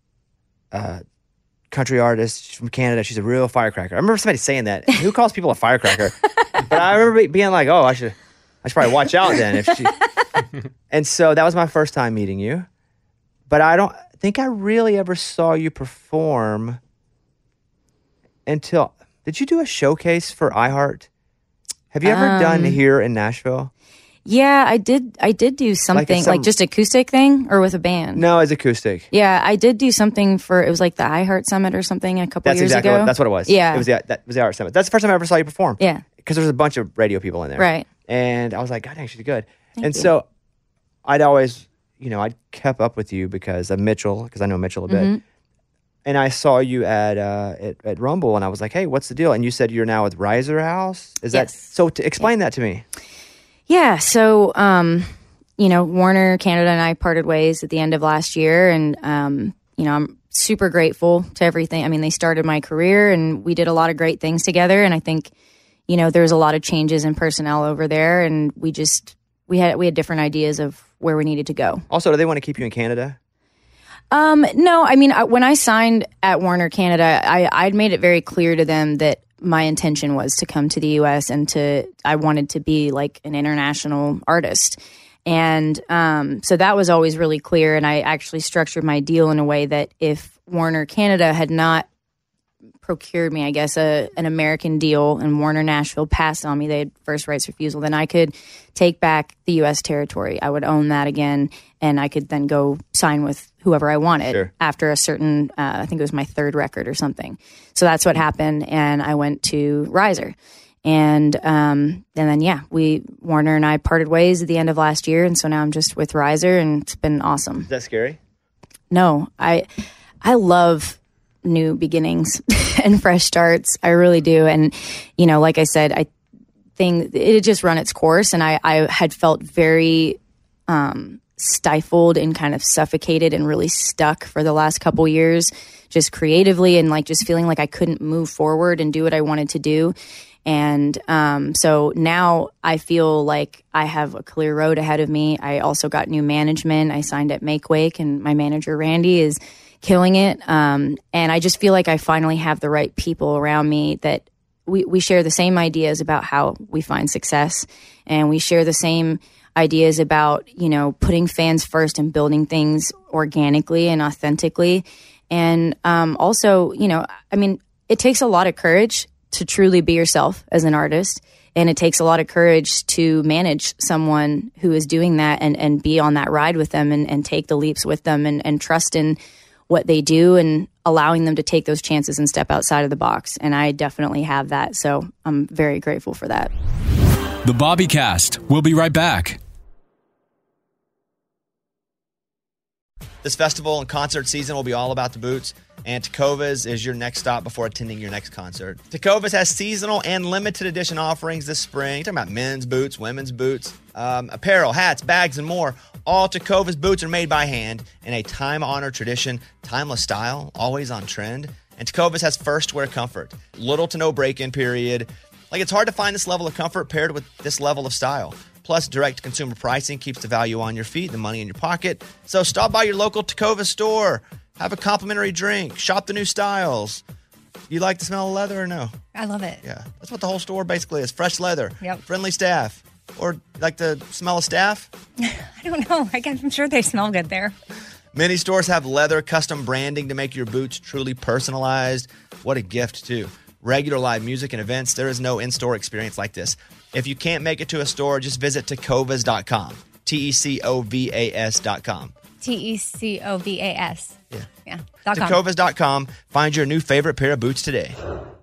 country artist. She's from Canada. She's a real firecracker. I remember somebody saying that. Who calls people a firecracker? But I remember being like, oh, I should probably watch out then. If she. And so that was my first time meeting you. But I don't think I really ever saw you perform until... Did you do a showcase for iHeart? Have you ever done here in Nashville? Yeah, I did do something, like just acoustic thing or with a band? No, it's acoustic. Yeah, I did do something it was like the iHeart Summit or something a couple years ago. That's what it was. Yeah. That was the iHeart Summit. That's the first time I ever saw you perform. Yeah. Because there was a bunch of radio people in there. Right. And I was like, God dang, she's good. Thank you. So I'd always, I'd kept up with you because of Mitchell, because I know Mitchell a bit. Mm-hmm. And I saw you at Rumble, and I was like, "Hey, what's the deal?" And you said you're now with Riser House. Is that so? Explain that to me. Yeah. So, Warner Canada and I parted ways at the end of last year, and I'm super grateful to everything. I mean, they started my career, and we did a lot of great things together. And I think, there's a lot of changes in personnel over there, and we had different ideas of where we needed to go. Also, do they want to keep you in Canada? No, I mean, when I signed at Warner Canada, I'd made it very clear to them that my intention was to come to the U.S. and I wanted to be like an international artist. And so that was always really clear. And I actually structured my deal in a way that if Warner Canada had not procured me, I guess, an American deal and Warner Nashville passed on me, they had first rights refusal, then I could take back the U.S. territory. I would own that again, and I could then go sign with whoever I wanted Sure. after a certain, I think it was my third record or something. So that's what happened. And I went to Riser. And then, Warner and I parted ways at the end of last year. And so now I'm just with Riser, and it's been awesome. Is that scary? No, I love new beginnings and fresh starts. I really do. And, like I said, I think it had just run its course, and I had felt very stifled and kind of suffocated and really stuck for the last couple years, just creatively, and like just feeling like I couldn't move forward and do what I wanted to do. And so now I feel like I have a clear road ahead of me. I also got new management. I signed at Make Wake, and my manager, Randy, is killing it. And I just feel like I finally have the right people around me that we share the same ideas about how we find success. And we share the same ideas about, putting fans first and building things organically and authentically. And also, it takes a lot of courage to truly be yourself as an artist. And it takes a lot of courage to manage someone who is doing that and be on that ride with them and take the leaps with them and trust in what they do and allowing them to take those chances and step outside of the box. And I definitely have that. So I'm very grateful for that. The Bobbycast. We'll be right back. This festival and concert season will be all about the boots, and Tecovas is your next stop before attending your next concert. Tecovas has seasonal and limited edition offerings this spring. You're talking about men's boots, women's boots, apparel, hats, bags, and more. All Tecovas boots are made by hand in a time-honored tradition, timeless style, always on trend. And Tecovas has first wear comfort, little to no break-in period. Like, it's hard to find this level of comfort paired with this level of style. Plus, direct consumer pricing keeps the value on your feet, the money in your pocket. So stop by your local Tecovas store. Have a complimentary drink. Shop the new styles. You like the smell of leather or no? I love it. Yeah. That's what the whole store basically is. Fresh leather. Yep. Friendly staff. Or like the smell of staff? I don't know. I'm sure they smell good there. Many stores have leather custom branding to make your boots truly personalized. What a gift, too. Regular live music and events, there is no in-store experience like this. If you can't make it to a store, just visit Tecovas.com. Tecovas.com. Tecovas. Yeah. Yeah. .com. Tecovas.com. Find your new favorite pair of boots today.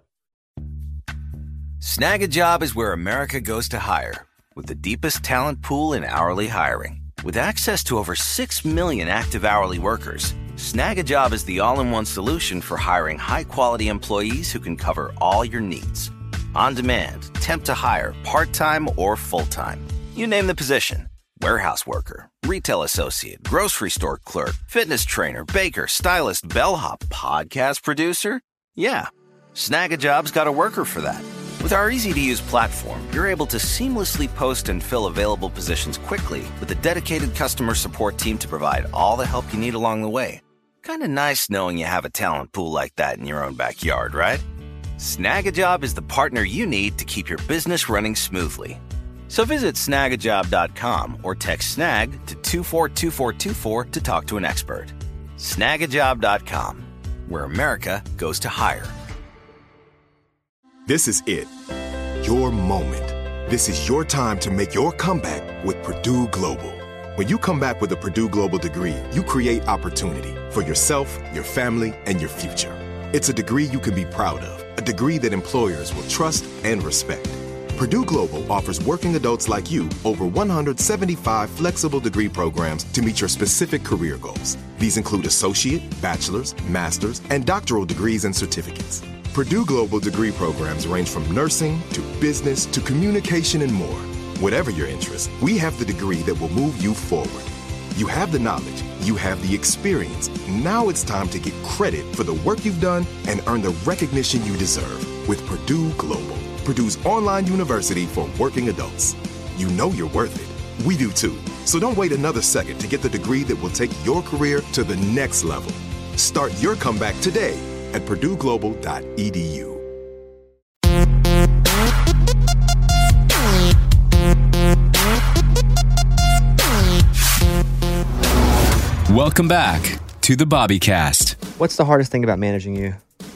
Snag a Job is where America goes to hire, with the deepest talent pool in hourly hiring. With access to over 6 million active hourly workers, Snag a Job is the all-in-one solution for hiring high-quality employees who can cover all your needs. On demand, temp to hire, part-time or full-time. You name the position. Warehouse worker, retail associate, grocery store clerk, fitness trainer, baker, stylist, bellhop, podcast producer. Yeah, Snag a Job's got a worker for that. With our easy-to-use platform, you're able to seamlessly post and fill available positions quickly with a dedicated customer support team to provide all the help you need along the way. Kind of nice knowing you have a talent pool like that in your own backyard, right? Snag a Job is the partner you need to keep your business running smoothly. So visit snagajob.com or text snag to 242424 to talk to an expert. Snagajob.com, where America goes to hire. This is it. Your moment. This is your time to make your comeback with Purdue Global. When you come back with a Purdue Global degree, you create opportunity for yourself, your family, and your future. It's a degree you can be proud of, a degree that employers will trust and respect. Purdue Global offers working adults like you over 175 flexible degree programs to meet your specific career goals. These include associate, bachelor's, master's, and doctoral degrees and certificates. Purdue Global degree programs range from nursing to business to communication and more. Whatever your interest, we have the degree that will move you forward. You have the knowledge, you have the experience. Now it's time to get credit for the work you've done and earn the recognition you deserve with Purdue Global, Purdue's online university for working adults. You know you're worth it. We do too. So don't wait another second to get the degree that will take your career to the next level. Start your comeback today at purdueglobal.edu. Welcome back to the Bobbycast. What's the hardest thing about managing you?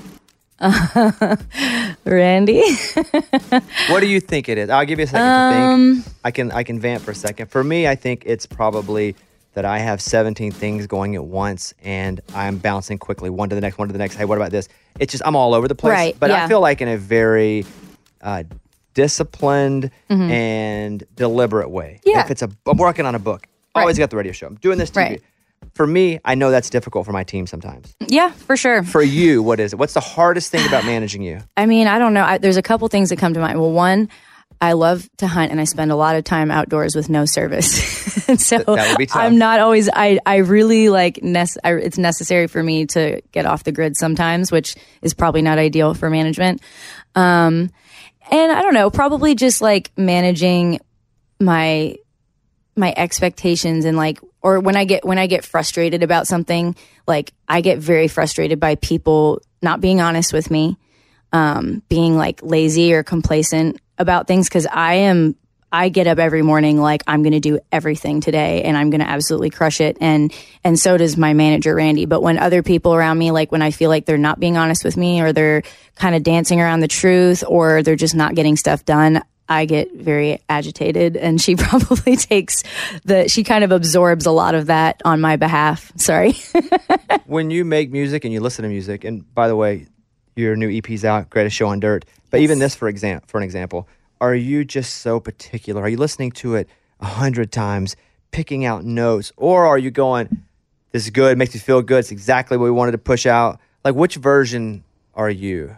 Randy? What do you think it is? I'll give you a second to think. I can vamp for a second. For me, I think it's probably that I have 17 things going at once and I'm bouncing quickly one to the next, one to the next. Hey, what about this? It's just, I'm all over the place. Right, But yeah. I feel like in a very disciplined and deliberate way. Yeah. If it's I'm working on a book, always got the radio show. I'm doing this TV. Right. For me, I know that's difficult for my team sometimes. Yeah, for sure. For you, what is it? What's the hardest thing about managing you? I mean, I don't know. There's a couple things that come to mind. Well, one, I love to hunt and I spend a lot of time outdoors with no service. And so That would be tough. I'm not always, I really like, it's necessary for me to get off the grid sometimes, which is probably not ideal for management. And I don't know, probably just like managing my expectations and like, or when I get frustrated about something, like I get very frustrated by people not being honest with me, being like lazy or complacent about things. Cause I get up every morning like I'm going to do everything today and I'm going to absolutely crush it. And so does my manager, Randy. But when other people around me, like when I feel like they're not being honest with me or they're kind of dancing around the truth or they're just not getting stuff done, I get very agitated, and she probably she kind of absorbs a lot of that on my behalf. Sorry. When you make music and you listen to music, and by the way, your new EP's out, Greatest Show on Dirt, but even this for an example, are you just so particular? Are you listening to it 100 times, picking out notes, or are you going, this is good, makes me feel good, it's exactly what we wanted to push out? Like, which version are you?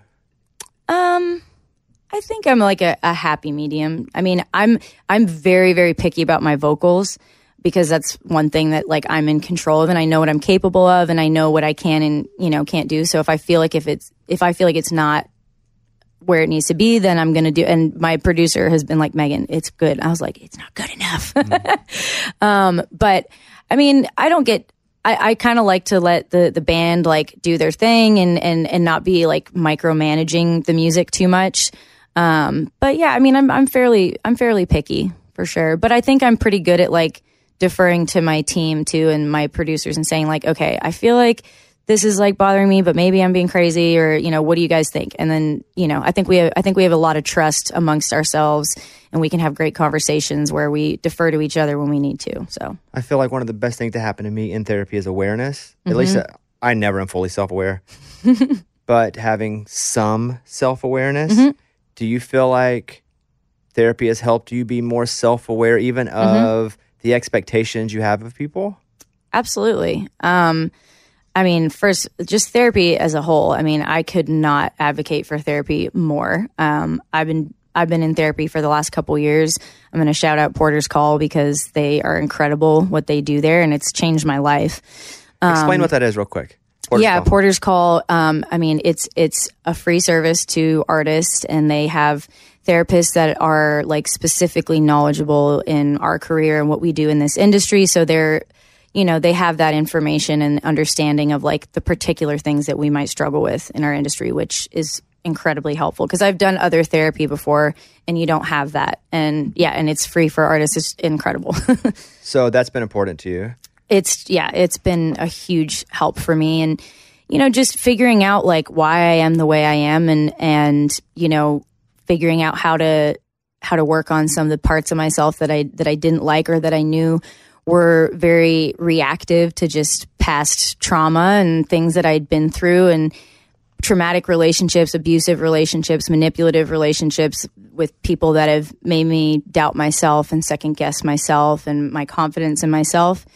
I think I'm like a happy medium. I mean, I'm very, very picky about my vocals because that's one thing that like I'm in control of and I know what I'm capable of and I know what I can and, can't do. So if I feel like it's not where it needs to be, then I'm going to do, and my producer has been like, Megan, it's good. I was like, it's not good enough. But I mean, I kind of like to let the band like do their thing and not be like micromanaging the music too much. But yeah, I mean, I'm fairly picky for sure, but I think I'm pretty good at like deferring to my team too and my producers and saying like, okay, I feel like this is like bothering me, but maybe I'm being crazy or, what do you guys think? And then, I think we have a lot of trust amongst ourselves and we can have great conversations where we defer to each other when we need to. So I feel like one of the best things to happen to me in therapy is awareness. At least I never am fully self-aware, but having some self-awareness. Do you feel like therapy has helped you be more self-aware even of the expectations you have of people? Absolutely. I mean, first, just therapy as a whole. I mean, I could not advocate for therapy more. I've been in therapy for the last couple years. I'm going to shout out Porter's Call because they are incredible what they do there, and it's changed my life. Explain what that is real quick. Porter's Call. I mean, it's a free service to artists, and they have therapists that are like specifically knowledgeable in our career and what we do in this industry. So they're, they have that information and understanding of like the particular things that we might struggle with in our industry, which is incredibly helpful because I've done other therapy before and you don't have that. And and it's free for artists. It's incredible. So that's been important to you. It's been a huge help for me. And, just figuring out like why I am the way I am and, figuring out how to work on some of the parts of myself that I didn't like or that I knew were very reactive to just past trauma and things that I'd been through and traumatic relationships, abusive relationships, manipulative relationships with people that have made me doubt myself and second guess myself and my confidence in myself.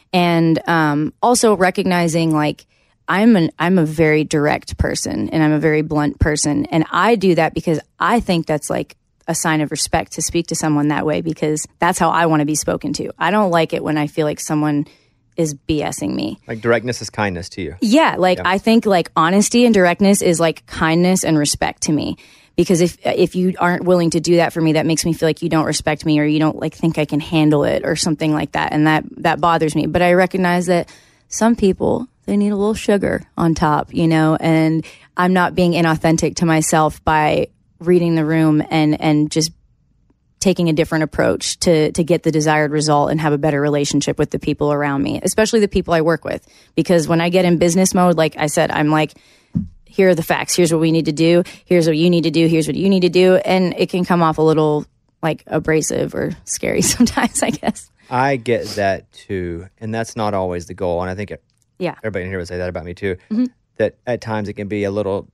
And also recognizing like I'm a very direct person and I'm a very blunt person. And I do that because I think that's like a sign of respect to speak to someone that way because that's how I want to be spoken to. I don't like it when I feel like someone is BSing me. Like directness is kindness to you. Yeah. I think like honesty and directness is like kindness and respect to me. Because if you aren't willing to do that for me, that makes me feel like you don't respect me or you don't like think I can handle it or something like that. And that bothers me. But I recognize that some people, they need a little sugar on top, and I'm not being inauthentic to myself by reading the room and just taking a different approach to get the desired result and have a better relationship with the people around me, especially the people I work with. Because when I get in business mode, like I said, I'm like, here are the facts. Here's what we need to do. Here's what you need to do. Here's what you need to do. And it can come off a little like abrasive or scary sometimes, I guess. I get that too. And that's not always the goal. And I think Yeah. everybody in here would say that about me too. That at times it can be a little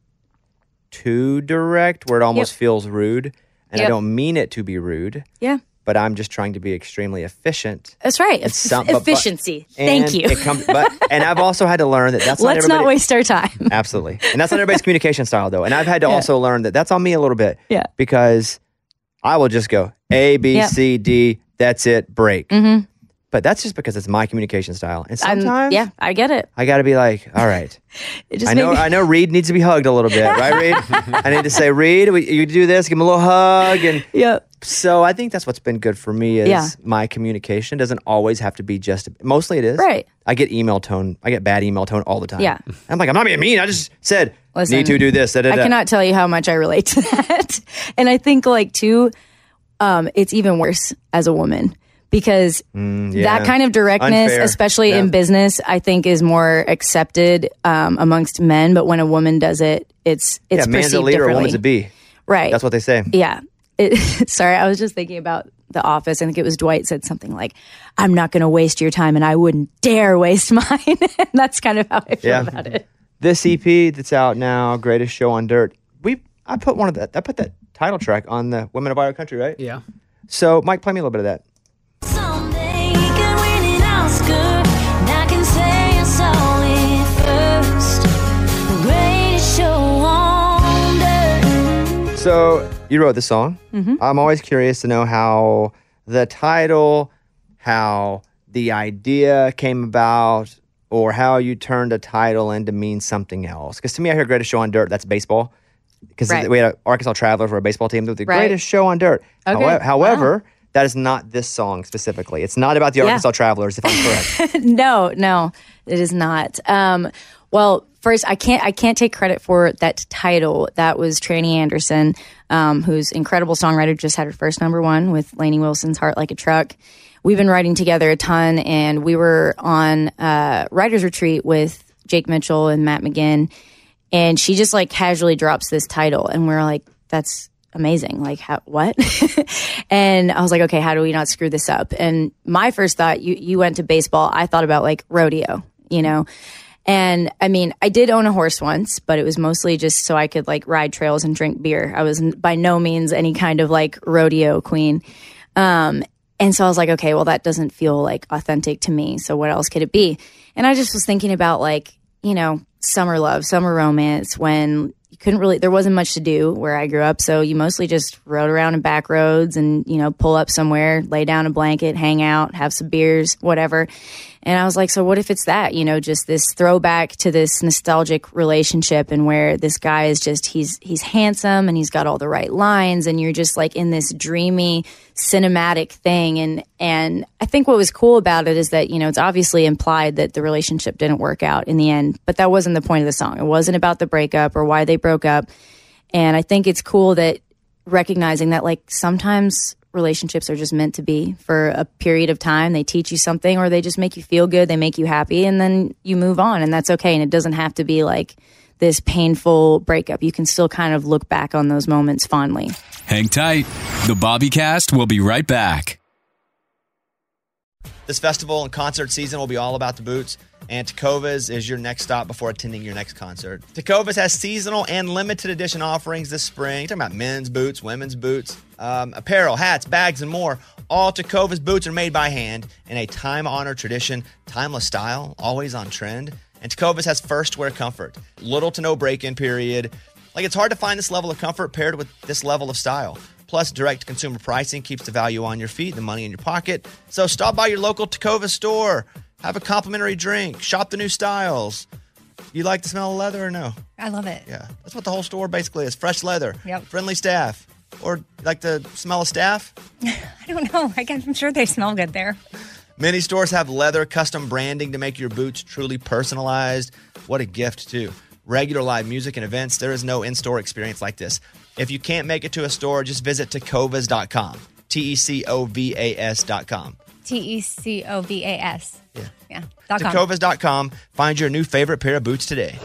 too direct where it almost feels rude. And I don't mean it to be rude. Yeah. But I'm just trying to be extremely efficient. That's right. Efficiency. Thank you. And I've also had to learn that that's Let's not waste our time. Absolutely. And that's not everybody's communication style, though. And I've had to also learn that that's on me a little bit. Yeah. Because I will just go A, B, C, D, that's it, break. But that's just because it's my communication style. And sometimes I get it. I got to be like, all right. I know Reed needs to be hugged a little bit, right, Reed? I need to say, Reed, you do this, give him a little hug. And so I think that's what's been good for me is my communication doesn't always have to be just, mostly it is. Right. I get bad email tone all the time. Yeah. I'm like, I'm not being mean. I just said, Listen, need to do this. I cannot tell you how much I relate to that. And I think too, it's even worse as a woman. Because that kind of directness, especially in business, I think is more accepted amongst men. But when a woman does it, it's perceived man's a leader, differently. woman's a bee. Right. That's what they say. Yeah. Sorry, I was just thinking about The Office. I think it was Dwight said something like, I'm not going to waste your time and I wouldn't dare waste mine. And that's kind of how I feel about it. This EP that's out now, Greatest Show on Dirt, I put that title track on the Women of Our Country, right? Yeah. So, Mike, play me a little bit of that. Someday you can win an Oscar, and I can say I saw it first. The greatest show on earth. So you wrote the song. I'm always curious to know how the title, how the idea came about, or how you turned a title into mean something else. Because to me, I hear Greatest Show on Dirt, that's baseball. Because we had Arkansas Travelers, were a baseball team, with the Greatest Show on Dirt. Okay. However, that is not this song specifically. It's not about the Arkansas Travelers, if I'm correct. No, it is not. Well, first, I can't take credit for that title. That was Tranny Anderson, who's incredible songwriter, just had her first #1 with Lainey Wilson's Heart Like a Truck. We've been writing together a ton, and we were on writer's retreat with Jake Mitchell and Matt McGinn, and she just casually drops this title, and we're like, that's amazing. What? And I was like, okay, how do we not screw this up? And my first thought, you went to baseball. I thought about rodeo, And I mean, I did own a horse once, but it was mostly just so I could ride trails and drink beer. I was by no means any kind of rodeo queen. And so I was like, okay, well, that doesn't feel authentic to me. So what else could it be? And I just was thinking about summer love, summer romance, when you couldn't really, there wasn't much to do where I grew up. So you mostly just rode around in back roads and, pull up somewhere, lay down a blanket, hang out, have some beers, whatever. And I was like, so what if it's that, just this throwback to this nostalgic relationship, and where this guy is just, he's handsome and he's got all the right lines, and you're just in this dreamy cinematic thing. And I think what was cool about it is that, it's obviously implied that the relationship didn't work out in the end, but that wasn't the point of the song. It wasn't about the breakup or why they broke up. And I think it's cool that recognizing that sometimes relationships are just meant to be for a period of time. They teach you something, or they just make you feel good. They make you happy, and then you move on, and that's okay. And it doesn't have to be this painful breakup. You can still kind of look back on those moments fondly. Hang tight. The Bobbycast will be right back. This festival and concert season will be all about the boots, and Tecovas is your next stop before attending your next concert. Tecovas has seasonal and limited edition offerings this spring. You're talking about men's boots, women's boots, apparel, hats, bags, and more. All Tecovas boots are made by hand in a time-honored tradition, timeless style, always on trend. And Tecovas has first wear comfort, little to no break-in period. It's hard to find this level of comfort paired with this level of style. Plus, direct consumer pricing keeps the value on your feet, the money in your pocket. So stop by your local Tecovas store. Have a complimentary drink. Shop the new styles. You like the smell of leather or no? I love it. Yeah. That's what the whole store basically is. Fresh leather. Yep. Friendly staff. Or like the smell of staff? I don't know. I'm sure they smell good there. Many stores have leather custom branding to make your boots truly personalized. What a gift, too. Regular live music and events. There is no in-store experience like this. If you can't make it to a store, just visit Tecovas.com. Tecovas.com. Tecovas. Yeah. .com. Tecovas.com. Find your new favorite pair of boots today.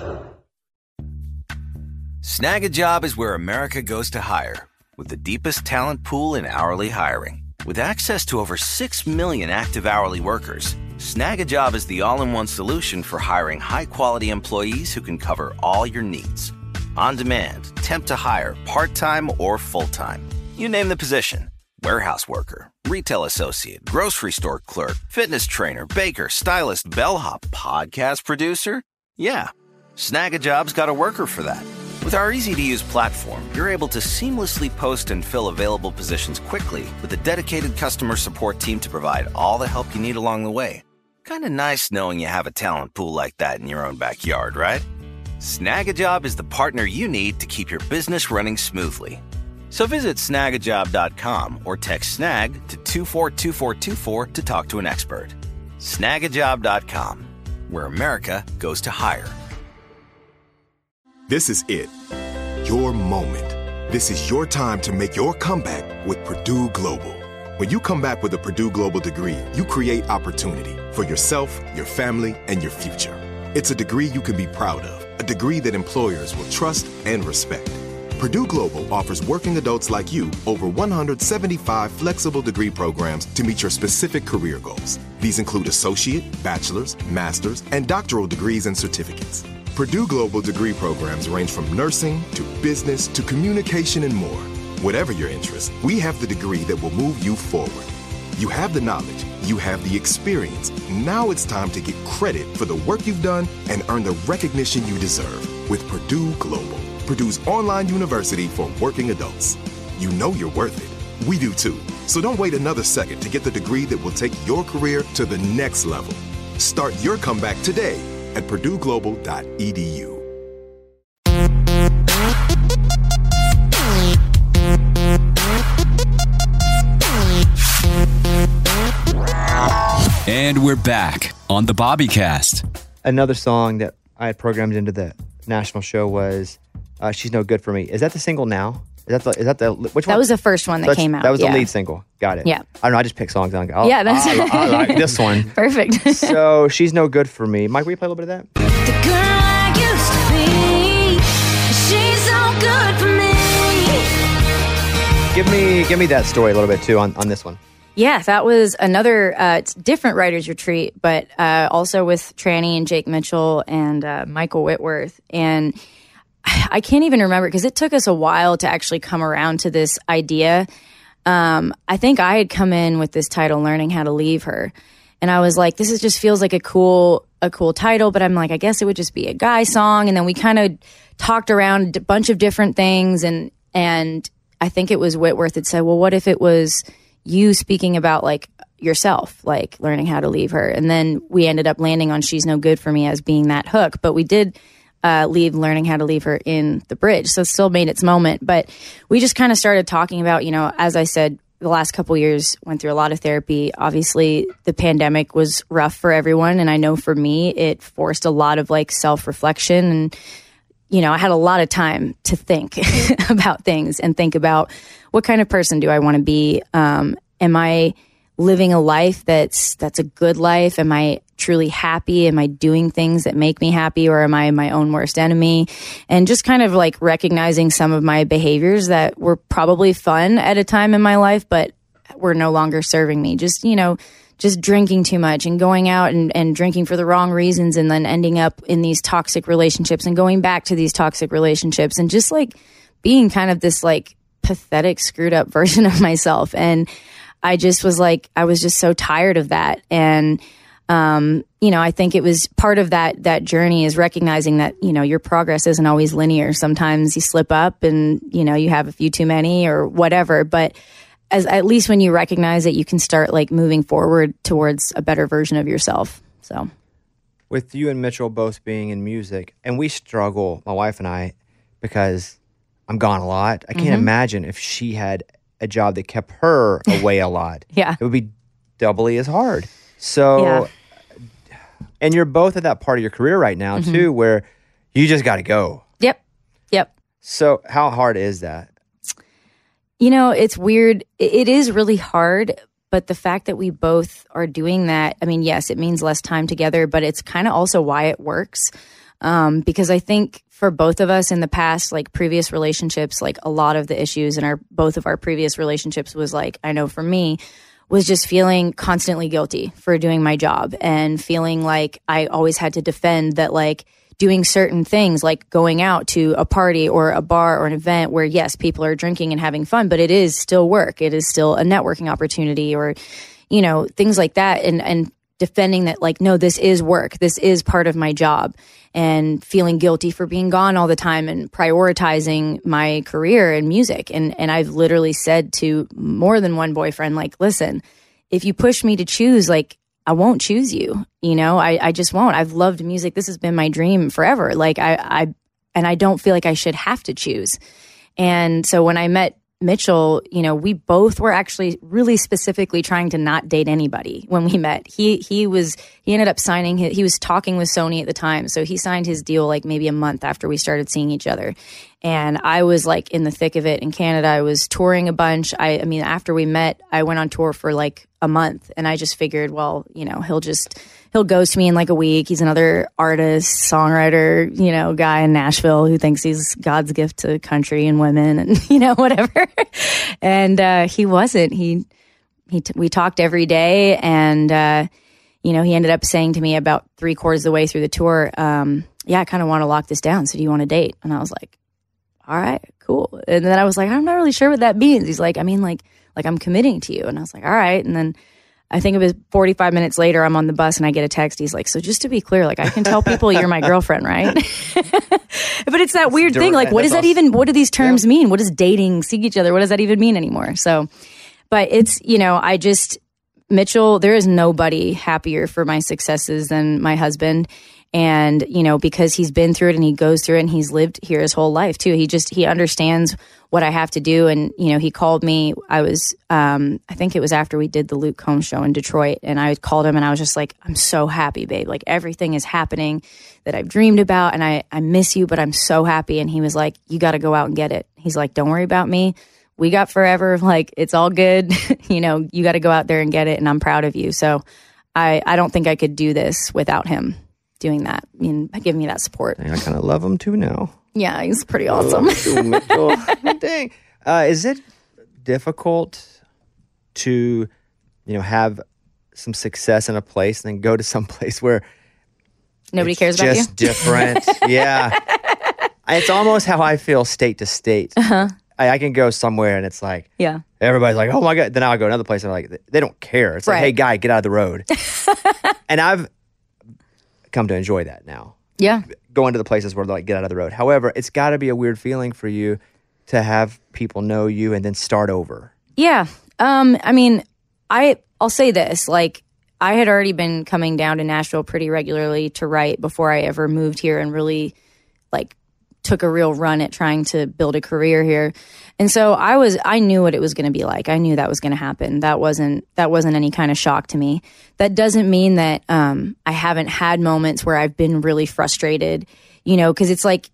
Snag a job is where America goes to hire, with the deepest talent pool in hourly hiring. With access to over 6 million active hourly workers, Snag-a-Job is the all-in-one solution for hiring high-quality employees who can cover all your needs. On demand, temp to hire, part-time or full-time. You name the position. Warehouse worker, retail associate, grocery store clerk, fitness trainer, baker, stylist, bellhop, podcast producer. Yeah, Snag-a-Job's got a worker for that. With our easy-to-use platform, you're able to seamlessly post and fill available positions quickly with a dedicated customer support team to provide all the help you need along the way. Kind of nice knowing you have a talent pool like that in your own backyard, right? Snag-a-Job is the partner you need to keep your business running smoothly. So visit snagajob.com or text snag to 242424 to talk to an expert. Snagajob.com, where America goes to hire. This is it. Your moment. This is your time to make your comeback with Purdue Global. When you come back with a Purdue Global degree, you create opportunity for yourself, your family, and your future. It's a degree you can be proud of, a degree that employers will trust and respect. Purdue Global offers working adults like you over 175 flexible degree programs to meet your specific career goals. These include associate, bachelor's, master's, and doctoral degrees and certificates. Purdue Global degree programs range from nursing to business to communication and more. Whatever your interest, we have the degree that will move you forward. You have the knowledge, you have the experience. Now it's time to get credit for the work you've done and earn the recognition you deserve with Purdue Global, Purdue's online university for working adults. You know you're worth it. We do too. So don't wait another second to get the degree that will take your career to the next level. Start your comeback today at purdueglobal.edu. And we're back on the Bobbycast. Another song that I had programmed into the national show was She's No Good For Me. Is that the single now? Is that the which one? That was the first one that came out. That was the lead single. Got it. Yeah. I don't know. I just pick songs. I like this one. Perfect. So She's No Good For Me. Mike, will you play a little bit of that? The girl I used to be, she's so good for me. Give me that story a little bit too on this one. Yeah, that was another it's different writers retreat, but also with Tranny and Jake Mitchell and Michael Whitworth. And I can't even remember because it took us a while to actually come around to this idea. I think I had come in with this title, Learning How to Leave Her. And I was like, this is just feels like a cool title, but I'm like, I guess it would just be a guy song. And then we kind of talked around a bunch of different things. And I think it was Whitworth that said, well, what if it was you speaking about like yourself, like learning how to leave her? And then we ended up landing on She's No Good For Me as being that hook. But we did leave Learning How to Leave Her in the bridge. So it still made its moment. But we just kind of started talking about, as I said, the last couple years went through a lot of therapy. Obviously, the pandemic was rough for everyone. And I know for me, it forced a lot of like self-reflection. And, I had a lot of time to think about things and think about what kind of person do I want to be? Am I living a life that's a good life? Am I truly happy? Am I doing things that make me happy, or am I my own worst enemy? And just kind of like recognizing some of my behaviors that were probably fun at a time in my life, but were no longer serving me. Just drinking too much and going out and drinking for the wrong reasons, and then ending up in these toxic relationships and going back to these toxic relationships, and just like being kind of this like pathetic, screwed up version of myself. And I just was like, I was just so tired of that. And, I think it was part of that journey is recognizing that, your progress isn't always linear. Sometimes you slip up and, you have a few too many or whatever. But at least when you recognize it, you can start like moving forward towards a better version of yourself. So with you and Mitchell both being in music, and we struggle, my wife and I, because I'm gone a lot. I can't imagine if she had a job that kept her away a lot. Yeah. It would be doubly as hard. So, and you're both at that part of your career right now too, where you just got to go. Yep. So how hard is that? It's weird. It is really hard, but the fact that we both are doing that, I mean, yes, it means less time together, but it's kind of also why it works. Because I think for both of us in the past, like previous relationships, like a lot of the issues in both of our previous relationships was like, I know for me, was just feeling constantly guilty for doing my job and feeling like I always had to defend that, like doing certain things, like going out to a party or a bar or an event where, yes, people are drinking and having fun, but it is still work. It is still a networking opportunity or, you know, things like that. And defending that, like, no, this is work. This is part of my job, and feeling guilty for being gone all the time and prioritizing my career in music. And I've literally said to more than one boyfriend, like, listen, if you push me to choose, like, I won't choose you. You know, I just won't. I've loved music. This has been my dream forever. Like I don't feel like I should have to choose. And so when I met Mitchell, you know, we both were actually really specifically trying to not date anybody when we met. He ended up signing he was talking with Sony at the time. So he signed his deal like maybe a month after we started seeing each other. And I was like in the thick of it in Canada. I was touring a bunch. I mean, after we met, I went on tour for like a month, and I just figured, well, you know, he'll ghost me in like a week. He's another artist, songwriter, you know, guy in Nashville who thinks he's God's gift to country and women and, you know, whatever. And he wasn't. We talked every day, and you know, he ended up saying to me about 3/4 of the way through the tour, yeah, I kind of want to lock this down. So do you want to date? And I was like, all right, cool. And then I was like, I'm not really sure what that means. He's like, I mean, like I'm committing to you. And I was like, all right. And then I think it was 45 minutes later, I'm on the bus and I get a text. He's like, so just to be clear, like I can tell people you're my girlfriend, right? But it's that weird thing. Like, what does that even, what do these terms mean? What does dating, seeing each other? What does that even mean anymore? So, but it's, you know, Mitchell, there is nobody happier for my successes than my husband. And, you know, because he's been through it and he goes through it and he's lived here his whole life too. He understands what I have to do. And, you know, he called me, I think it was after we did the Luke Combs show in Detroit. And I called him and I was just like, I'm so happy, babe. Like everything is happening that I've dreamed about. And I miss you, but I'm so happy. And he was like, you got to go out and get it. He's like, don't worry about me. We got forever. Like, it's all good. You know, you got to go out there and get it. And I'm proud of you. So I don't think I could do this without him doing that and giving me that support. I kind of love him too now. Yeah, he's pretty awesome. Dang. Is it difficult to, you know, have some success in a place and then go to some place where nobody cares about you? Just different. Yeah. It's almost how I feel state to state. Uh-huh. I can go somewhere and it's like, yeah, everybody's like, oh my God. Then I'll go to another place and I'm like, they don't care. It's like, hey, guy, get out of the road. And I've come to enjoy that now. Yeah. Going to the places where they're like, get out of the road. However, it's got to be a weird feeling for you to have people know you and then start over. Yeah. I mean, I'll say this, like, I had already been coming down to Nashville pretty regularly to write before I ever moved here and really, like, took a real run at trying to build a career here. And so I knew what it was going to be like. I knew that was going to happen. That wasn't any kind of shock to me. That doesn't mean that I haven't had moments where I've been really frustrated, you know, because it's like,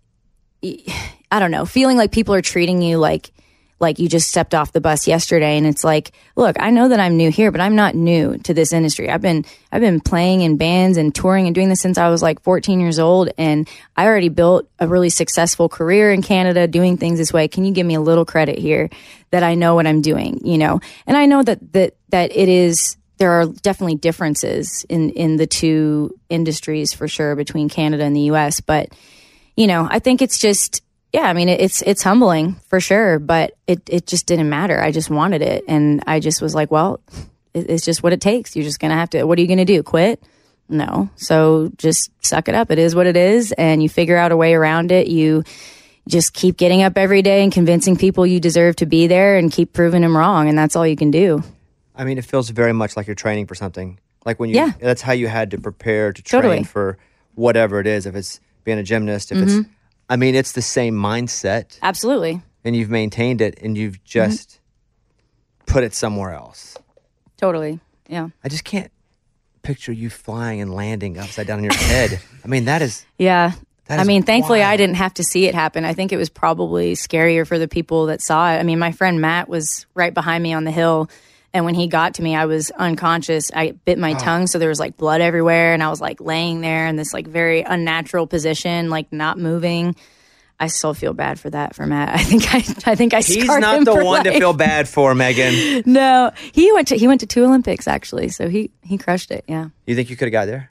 I don't know, feeling like people are treating you like you just stepped off the bus yesterday. And it's like, look, I know that I'm new here, but I'm not new to this industry. I've been playing in bands and touring and doing this since I was like 14 years old. And I already built a really successful career in Canada doing things this way. Can you give me a little credit here that I know what I'm doing, you know? And I know that it is, there are definitely differences in the two industries for sure between Canada and the US. But, you know, I think it's just, yeah, I mean, it's humbling for sure, but it just didn't matter. I just wanted it. And I just was like, well, it's just what it takes. You're just going to have to, what are you going to do? Quit? No. So just suck it up. It is what it is. And you figure out a way around it. You just keep getting up every day and convincing people you deserve to be there and keep proving them wrong. And that's all you can do. I mean, it feels very much like you're training for something. Like when you, that's how you had to prepare to train for whatever it is. If it's being a gymnast, if it's, I mean, it's the same mindset. Absolutely. And you've maintained it and you've just put it somewhere else. Totally. Yeah. I just can't picture you flying and landing upside down on your head. I mean, that is... Yeah. I mean, thankfully, wild. I didn't have to see it happen. I think it was probably scarier for the people that saw it. I mean, my friend Matt was right behind me on the hill And when he got to me, I was unconscious. I bit my tongue, so there was like blood everywhere, and I was like laying there in this like very unnatural position, like not moving. I still feel bad for that for Matt. I think I He's scarred not him the for one to life. feel bad for, Megan. No, he went to 2 Olympics actually, so he crushed it. Yeah. You think you could have got there?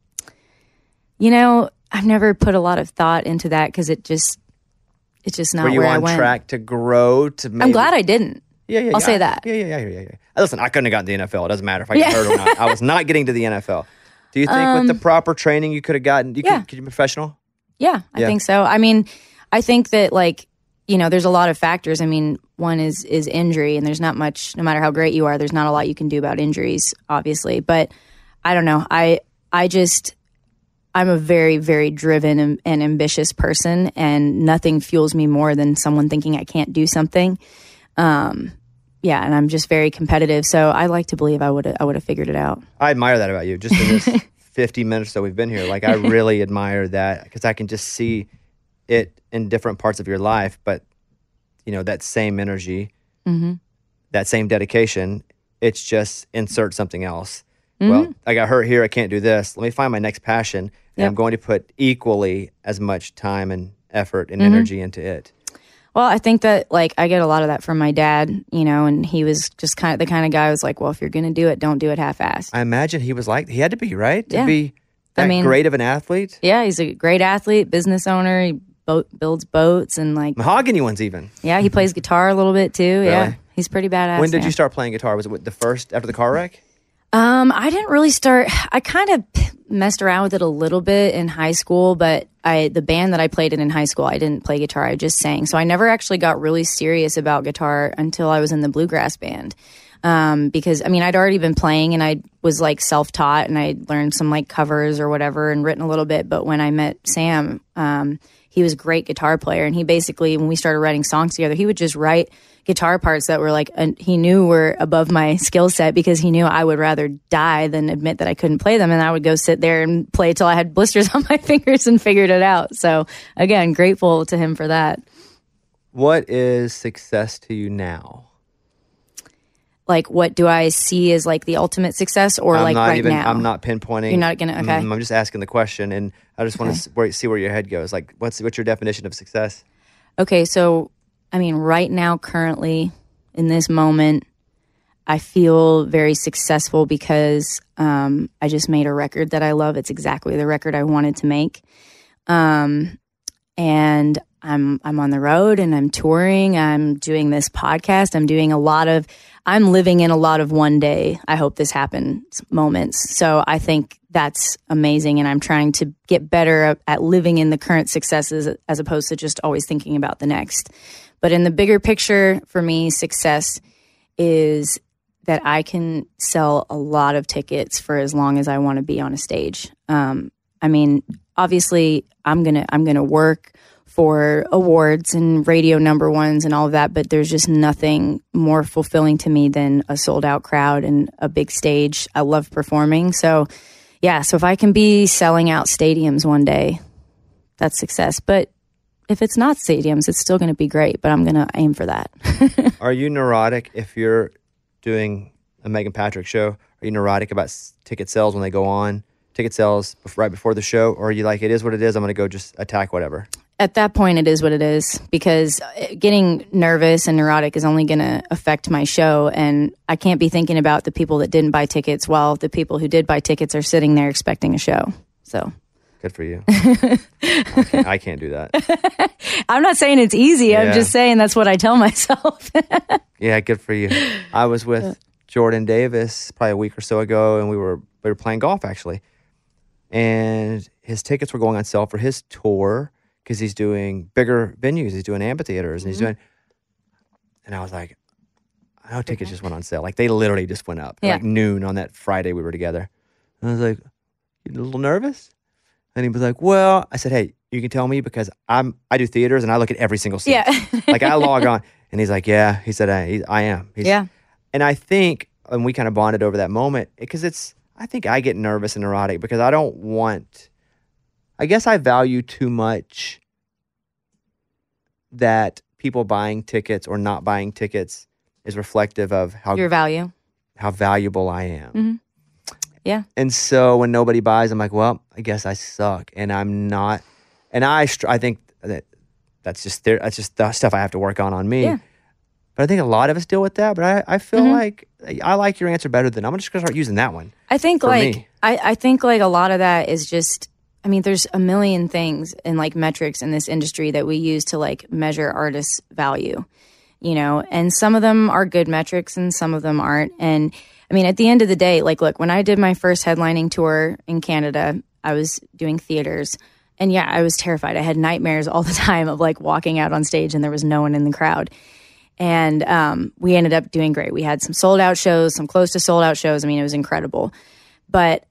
You know, I've never put a lot of thought into that because it's just not Were you where I on went. track to grow to maybe? I'm glad I didn't. Yeah. I'll say that. Yeah. Listen, I couldn't have gotten to the NFL. It doesn't matter if I got hurt or not. I was not getting to the NFL. Do you think with the proper training you could have gotten? Could you be professional? Yeah, I think so. I mean, I think that like, you know, there's a lot of factors. I mean, one is injury, and there's not much, no matter how great you are, there's not a lot you can do about injuries, obviously. But I don't know. I'm a very, very driven and ambitious person, and nothing fuels me more than someone thinking I can't do something. Yeah, and I'm just very competitive. So I like to believe I would have figured it out. I admire that about you. Just in this 50 minutes that we've been here, like I really admire that because I can just see it in different parts of your life. But you know, that same energy, that same dedication, it's just insert something else. Well, I got hurt here. I can't do this. Let me find my next passion. And I'm going to put equally as much time and effort and energy into it. Well, I think that like I get a lot of that from my dad, you know, and he was just kind of the kind of guy who was like, well, if you're going to do it, don't do it half-assed. I imagine he was like, he had to be, right? To Yeah. be that great of an athlete? Yeah, he's a great athlete, business owner. He builds boats and like, Mahogany ones even. yeah, he plays guitar a little bit too. Yeah, Really? he's pretty badass. When did yeah. you start playing guitar? Was it the first after the car wreck? I didn't really start. I kind of messed around with it a little bit in high school, but the band that I played in high school, I didn't play guitar. I just sang. So I never actually got really serious about guitar until I was in the bluegrass band. Because I mean, I'd already been playing and I was like self-taught and I learned some like covers or whatever and written a little bit. But when I met Sam, he was a great guitar player. And he basically, when we started writing songs together, he would just write guitar parts that were like, he knew were above my skill set because he knew I would rather die than admit that I couldn't play them. And I would go sit there and play till I had blisters on my fingers and figured it out. So again, grateful to him for that. What is success to you now? Like, what do I see as like the ultimate success or I'm like not right now? I'm not pinpointing. You're not going to, okay. I'm just asking the question and I just want to see where your head goes. Like, what's your definition of success? Okay, so I mean, right now, currently, in this moment, I feel very successful because I just made a record that I love. It's exactly the record I wanted to make, and I'm on the road and I'm touring. I'm doing this podcast. I'm living in a lot of one day, I hope this happens moments. So I think that's amazing. And I'm trying to get better at living in the current successes as opposed to just always thinking about the next. But in the bigger picture, for me, success is that I can sell a lot of tickets for as long as I want to be on a stage. I mean, obviously, I'm gonna work for awards and radio number ones and all of that, but there's just nothing more fulfilling to me than a sold out crowd and a big stage. I love performing. So yeah, so if I can be selling out stadiums one day, that's success. But if it's not stadiums, it's still going to be great, but I'm going to aim for that. Are you neurotic if you're doing a Megan Patrick show? Are you neurotic about ticket sales when they go on? Ticket sales right before the show? Or are you like, it is what it is, I'm going to go just attack whatever? At that point, it is what it is because getting nervous and neurotic is only going to affect my show. And I can't be thinking about the people that didn't buy tickets while the people who did buy tickets are sitting there expecting a show. So good for you. I can't do that. I'm not saying it's easy. I'm just saying that's what I tell myself. Yeah, good for you. I was with Jordan Davis probably a week or so ago, and we were playing golf actually. And his tickets were going on sale for his tour because he's doing bigger venues. He's doing amphitheaters, and he's doing. And I was like, I know tickets just went on sale. Like they literally just went up like noon on that Friday we were together. And I was like, you a little nervous? And he was like, well, I said, hey, you can tell me because I do theaters and I look at every single seat. Yeah. Like I log on. And he's like, yeah. He said, I am. And I think, and we kind of bonded over that moment because I think I get nervous and neurotic because I guess I value too much that people buying tickets or not buying tickets is reflective of how your value. how valuable I am. Mm-hmm. Yeah. And so when nobody buys, I'm like, well, I guess I suck, and I'm not. And I think that's just the stuff I have to work on me. Yeah. But I think a lot of us deal with that. But I feel like I like your answer better than I'm just gonna start using that one. I think for me. I think like a lot of that is just, I mean, there's a million things and like metrics in this industry that we use to like measure artists' value, you know, and some of them are good metrics and some of them aren't. And I mean, at the end of the day, like, look, when I did my first headlining tour in Canada, I was doing theaters, and yeah, I was terrified. I had nightmares all the time of like walking out on stage and there was no one in the crowd. And we ended up doing great. We had some sold out shows, some close to sold out shows. I mean, it was incredible. But,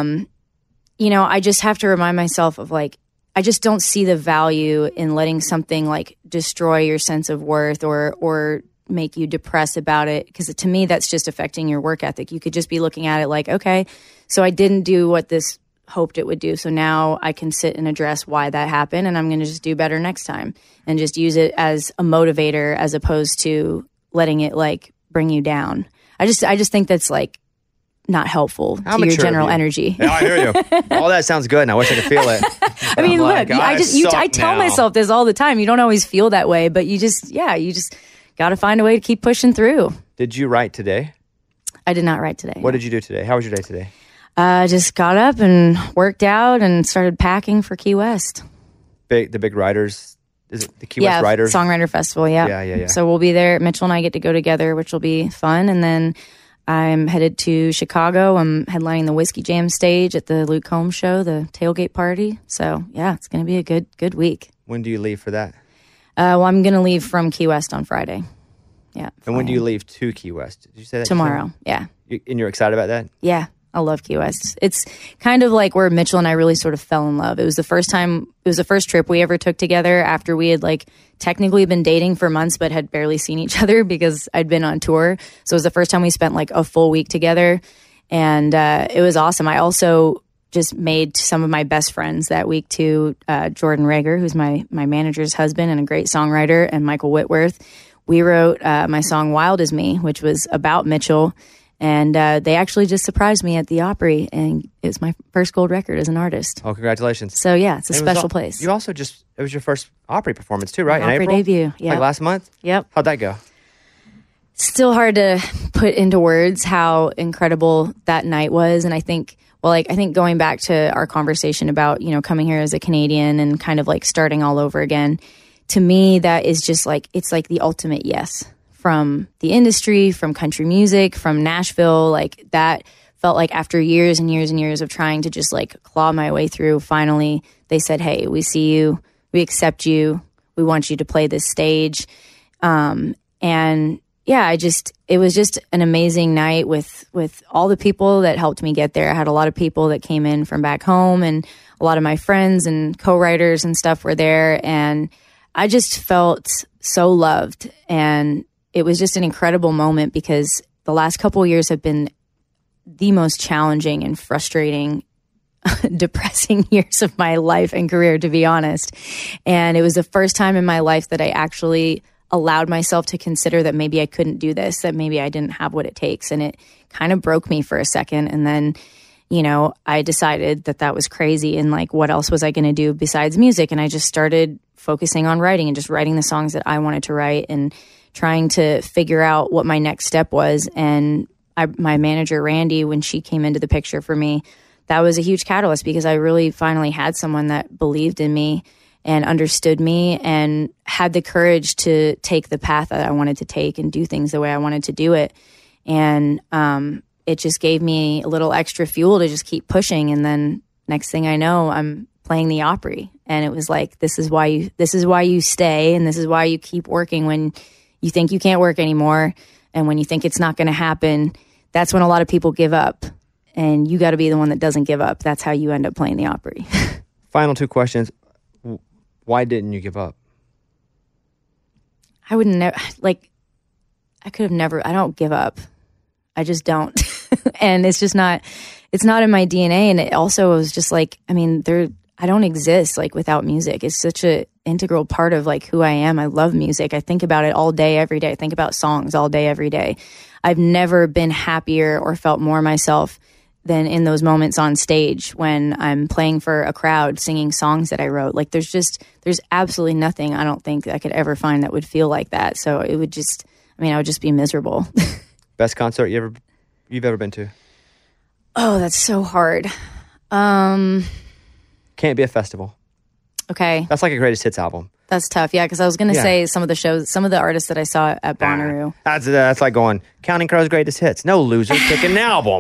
you know, I just have to remind myself of like, I just don't see the value in letting something like destroy your sense of worth or make you depressed about it. Because to me, that's just affecting your work ethic. You could just be looking at it like, okay, so I didn't do what this hoped it would do. So now I can sit and address why that happened, and I'm going to just do better next time and just use it as a motivator as opposed to letting it like bring you down. I just think that's like not helpful to your general energy. Yeah, I hear you. All that sounds good, and I wish I could feel it. I mean, like, look, I tell myself this all the time. You don't always feel that way, but you just got to find a way to keep pushing through. Did you write today? I did not write today. What did you do today? How was your day today? I just got up and worked out and started packing for Key West. The big writers, is it the Key West Writers? Songwriter Festival, yeah. Yeah. So we'll be there. Mitchell and I get to go together, which will be fun. And then I'm headed to Chicago. I'm headlining the Whiskey Jam stage at the Luke Combs show, the tailgate party. So yeah, it's going to be a good week. When do you leave for that? Well, I'm going to leave from Key West on Friday. Yeah. And when do you leave to Key West? Did you say that? Tomorrow, yeah. And you're excited about that? Yeah. I love Key West. It's kind of like where Mitchell and I really sort of fell in love. It was the first trip we ever took together after we had like technically been dating for months, but had barely seen each other because I'd been on tour. So it was the first time we spent like a full week together. And it was awesome. I also just made some of my best friends that week too. Jordan Rager, who's my manager's husband and a great songwriter, and Michael Whitworth. We wrote my song Wild As Me, which was about Mitchell. And they actually just surprised me at the Opry, and it was my first gold record as an artist. Oh, congratulations. So, yeah, it's a special place. You also it was your first Opry performance too, right? Opry in April? debut, yeah. Like last month? Yep. How'd that go? Still hard to put into words how incredible that night was. And I think going back to our conversation about, you know, coming here as a Canadian and kind of like starting all over again, to me, that is just like, it's like the ultimate yes. From the industry, from country music, from Nashville, like that felt like after years and years and years of trying to just like claw my way through, finally they said, hey, we see you, we accept you, we want you to play this stage. And yeah, it was just an amazing night with all the people that helped me get there. I had a lot of people that came in from back home, and a lot of my friends and co-writers and stuff were there. And I just felt so loved, and it was just an incredible moment because the last couple of years have been the most challenging and frustrating, depressing years of my life and career, to be honest. And it was the first time in my life that I actually allowed myself to consider that maybe I couldn't do this, that maybe I didn't have what it takes. And it kind of broke me for a second. And then, you know, I decided that was crazy. And like, what else was I going to do besides music? And I just started focusing on writing and just writing the songs that I wanted to write and trying to figure out what my next step was. And my manager, Randy, when she came into the picture for me, that was a huge catalyst because I really finally had someone that believed in me and understood me and had the courage to take the path that I wanted to take and do things the way I wanted to do it. And it just gave me a little extra fuel to just keep pushing. And then next thing I know, I'm playing the Opry. And it was like, this is why you stay, and this is why you keep working when you think you can't work anymore. And when you think it's not going to happen, that's when a lot of people give up. And you got to be the one that doesn't give up. That's how you end up playing the Opry. Final two questions. Why didn't you give up? I would never, I could have never, I don't give up. I just don't. And it's just not, it's not in my DNA. And it also was just like, I mean, I don't exist like without music. It's such a integral part of like who I am. I love music. I think about it all day, every day. I think about songs all day, every day. I've never been happier or felt more myself than in those moments on stage when I'm playing for a crowd, singing songs that I wrote. Like there's absolutely nothing I don't think I could ever find that would feel like that. So it would just, I would just be miserable. Best concert you've ever been to? Oh, that's so hard. Can't be a festival. Okay. That's like a greatest hits album. That's tough. Yeah, because I was going to say some of the artists that I saw at Bonnaroo. That's like going, Counting Crows greatest hits. No, loser, pick an album.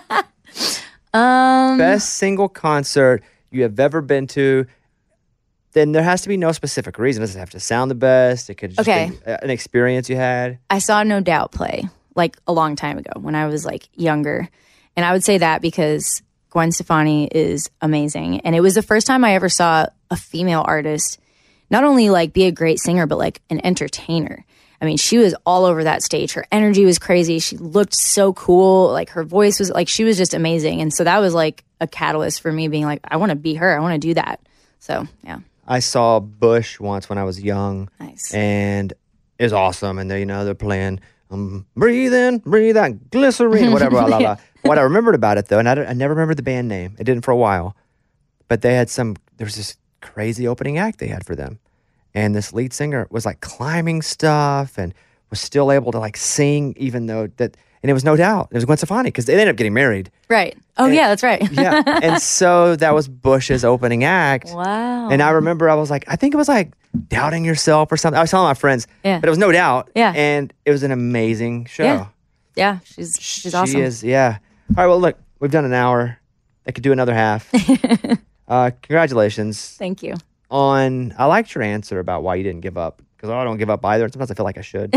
Best single concert you have ever been to, then there has to be no specific reason. It doesn't have to sound the best. It could just be an experience you had. I saw No Doubt play like a long time ago when I was like younger. And I would say that because Gwen Stefani is amazing. And it was the first time I ever saw a female artist not only like be a great singer, but like an entertainer. I mean, she was all over that stage. Her energy was crazy. She looked so cool. Like her voice was like, she was just amazing. And so that was like a catalyst for me being like, I want to be her. I want to do that. So, yeah. I saw Bush once when I was young. Nice. And it was awesome. And they're playing breathe in, breathe out, glycerine, whatever. Blah, blah, blah. What I remembered about it though, and I never remembered the band name. It didn't for a while. But there was this crazy opening act they had for them. And this lead singer was like climbing stuff and was still able to like sing even though that, and it was No Doubt. It was Gwen Stefani because they ended up getting married. Right. Oh, yeah, that's right. Yeah. And so that was Bush's opening act. Wow. And I remember I think it was like Doubting Yourself or something. I was telling my friends, but it was No Doubt. Yeah. And it was an amazing show. Yeah. She's awesome. She is, yeah. All right, well, look, we've done an hour. I could do another half. Congratulations. Thank you. I liked your answer about why you didn't give up because I don't give up either. Sometimes I feel like I should.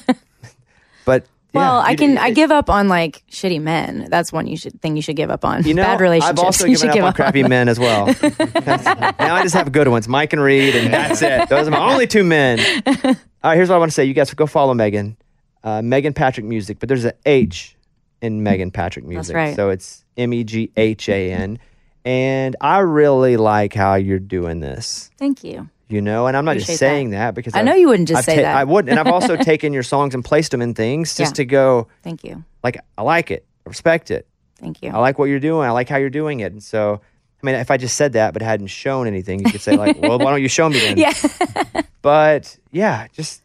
But well, I give up on like shitty men. That's one thing you should give up on. Bad relationships. I've also given up on crappy men as well. Now I just have good ones, Mike and Reed, and that's it. Those are my only two men. All right, here's what I want to say. You guys go follow Megan, Megan Patrick Music, but there's an H in Megan Patrick Music. That's right. So it's Meghan. And I really like how you're doing this. Thank you. And I'm not just saying that because I know you wouldn't just say that. I wouldn't. And I've also taken your songs and placed them in things just to go. Thank you. Like, I like it. I respect it. Thank you. I like what you're doing. I like how you're doing it. And so, if I just said that but hadn't shown anything, you could say like, well, why don't you show me then? Yeah. But yeah, just,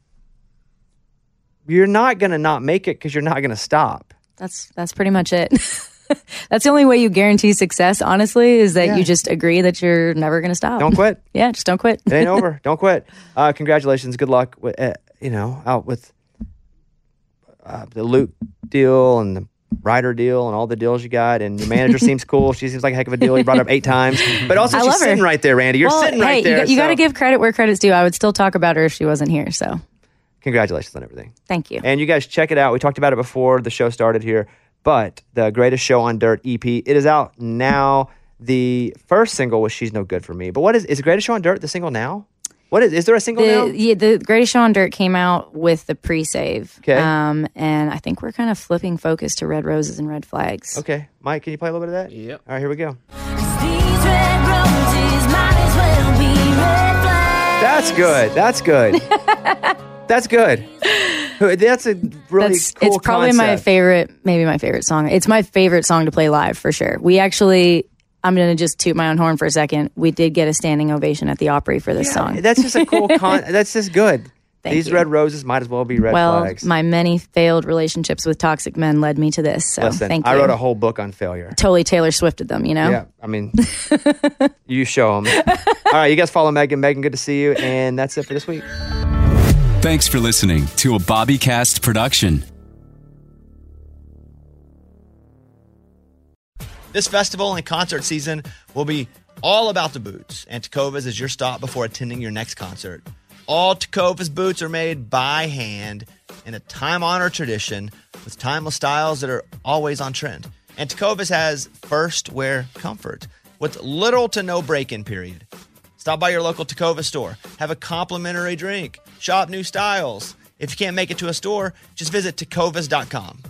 you're not going to not make it because you're not going to stop. That's pretty much it. That's the only way you guarantee success, honestly, is that you just agree that you're never going to stop. Don't quit. Yeah, just don't quit. It ain't over. Don't quit. Congratulations. Good luck with, out with the Luke deal and the Ryder deal and all the deals you got. And your manager seems cool. She seems like a heck of a deal. You brought her up 8 times. But also, she's sitting right there, Randy. You're sitting right there. You got to give credit where credit's due. I would still talk about her if she wasn't here. So, congratulations on everything. Thank you. And you guys check it out. We talked about it before the show started here. But the Greatest Show on Dirt EP, it is out now. The first single was She's No Good For Me. But what is the Greatest Show on Dirt the single now? What is there a single now? Yeah, the Greatest Show on Dirt came out with the pre-save. Okay. And I think we're kind of flipping focus to Red Roses and Red Flags. Okay. Mike, can you play a little bit of that? Yep. All right, here we go. These red roses might as well be red flags. That's good. That's good. That's good. That's a really cool It's probably concept. maybe my favorite song. It's my favorite song to play live for sure. We actually, I'm going to just toot my own horn for a second. We did get a standing ovation at the Opry for this song. That's just a cool that's just good. These you. red roses might as well be red flags. My many failed relationships with toxic men led me to this. So Listen, thank you. I wrote a whole book on failure. Totally Taylor Swifted them, Yeah, you show them. All right, you guys follow Megan. Megan, good to see you. And that's it for this week. Thanks for listening to a BobbyCast production. This festival and concert season will be all about the boots, and Tecovas is your stop before attending your next concert. All Tecovas boots are made by hand in a time-honored tradition with timeless styles that are always on trend. And Tecovas has first wear comfort with little to no break-in period. Stop by your local Tecovas store, have a complimentary drink, shop new styles. If you can't make it to a store, just visit tecovas.com.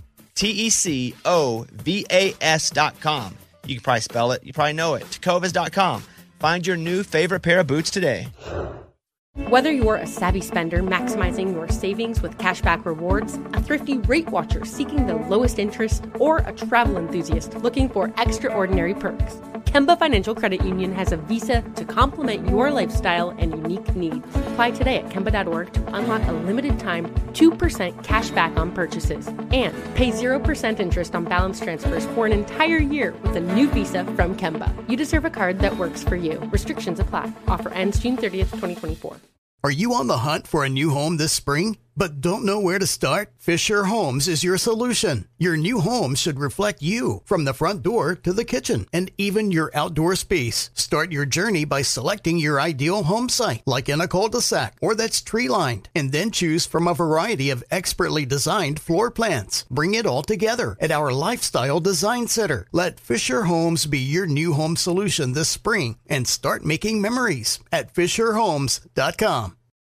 Tecovas.com. You can probably spell it. You probably know it. Tecovas.com. Find your new favorite pair of boots today. Whether you're a savvy spender maximizing your savings with cashback rewards, a thrifty rate watcher seeking the lowest interest, or a travel enthusiast looking for extraordinary perks, Kemba Financial Credit Union has a visa to complement your lifestyle and unique needs. Apply today at Kemba.org to unlock a limited-time 2% cash back on purchases and pay 0% interest on balance transfers for an entire year with a new visa from Kemba. You deserve a card that works for you. Restrictions apply. Offer ends June 30th, 2024. Are you on the hunt for a new home this spring, but don't know where to start? Fisher Homes is your solution. Your new home should reflect you, from the front door to the kitchen, and even your outdoor space. Start your journey by selecting your ideal home site, like in a cul-de-sac or that's tree-lined, and then choose from a variety of expertly designed floor plans. Bring it all together at our Lifestyle Design Center. Let Fisher Homes be your new home solution this spring and start making memories at FisherHomes.com.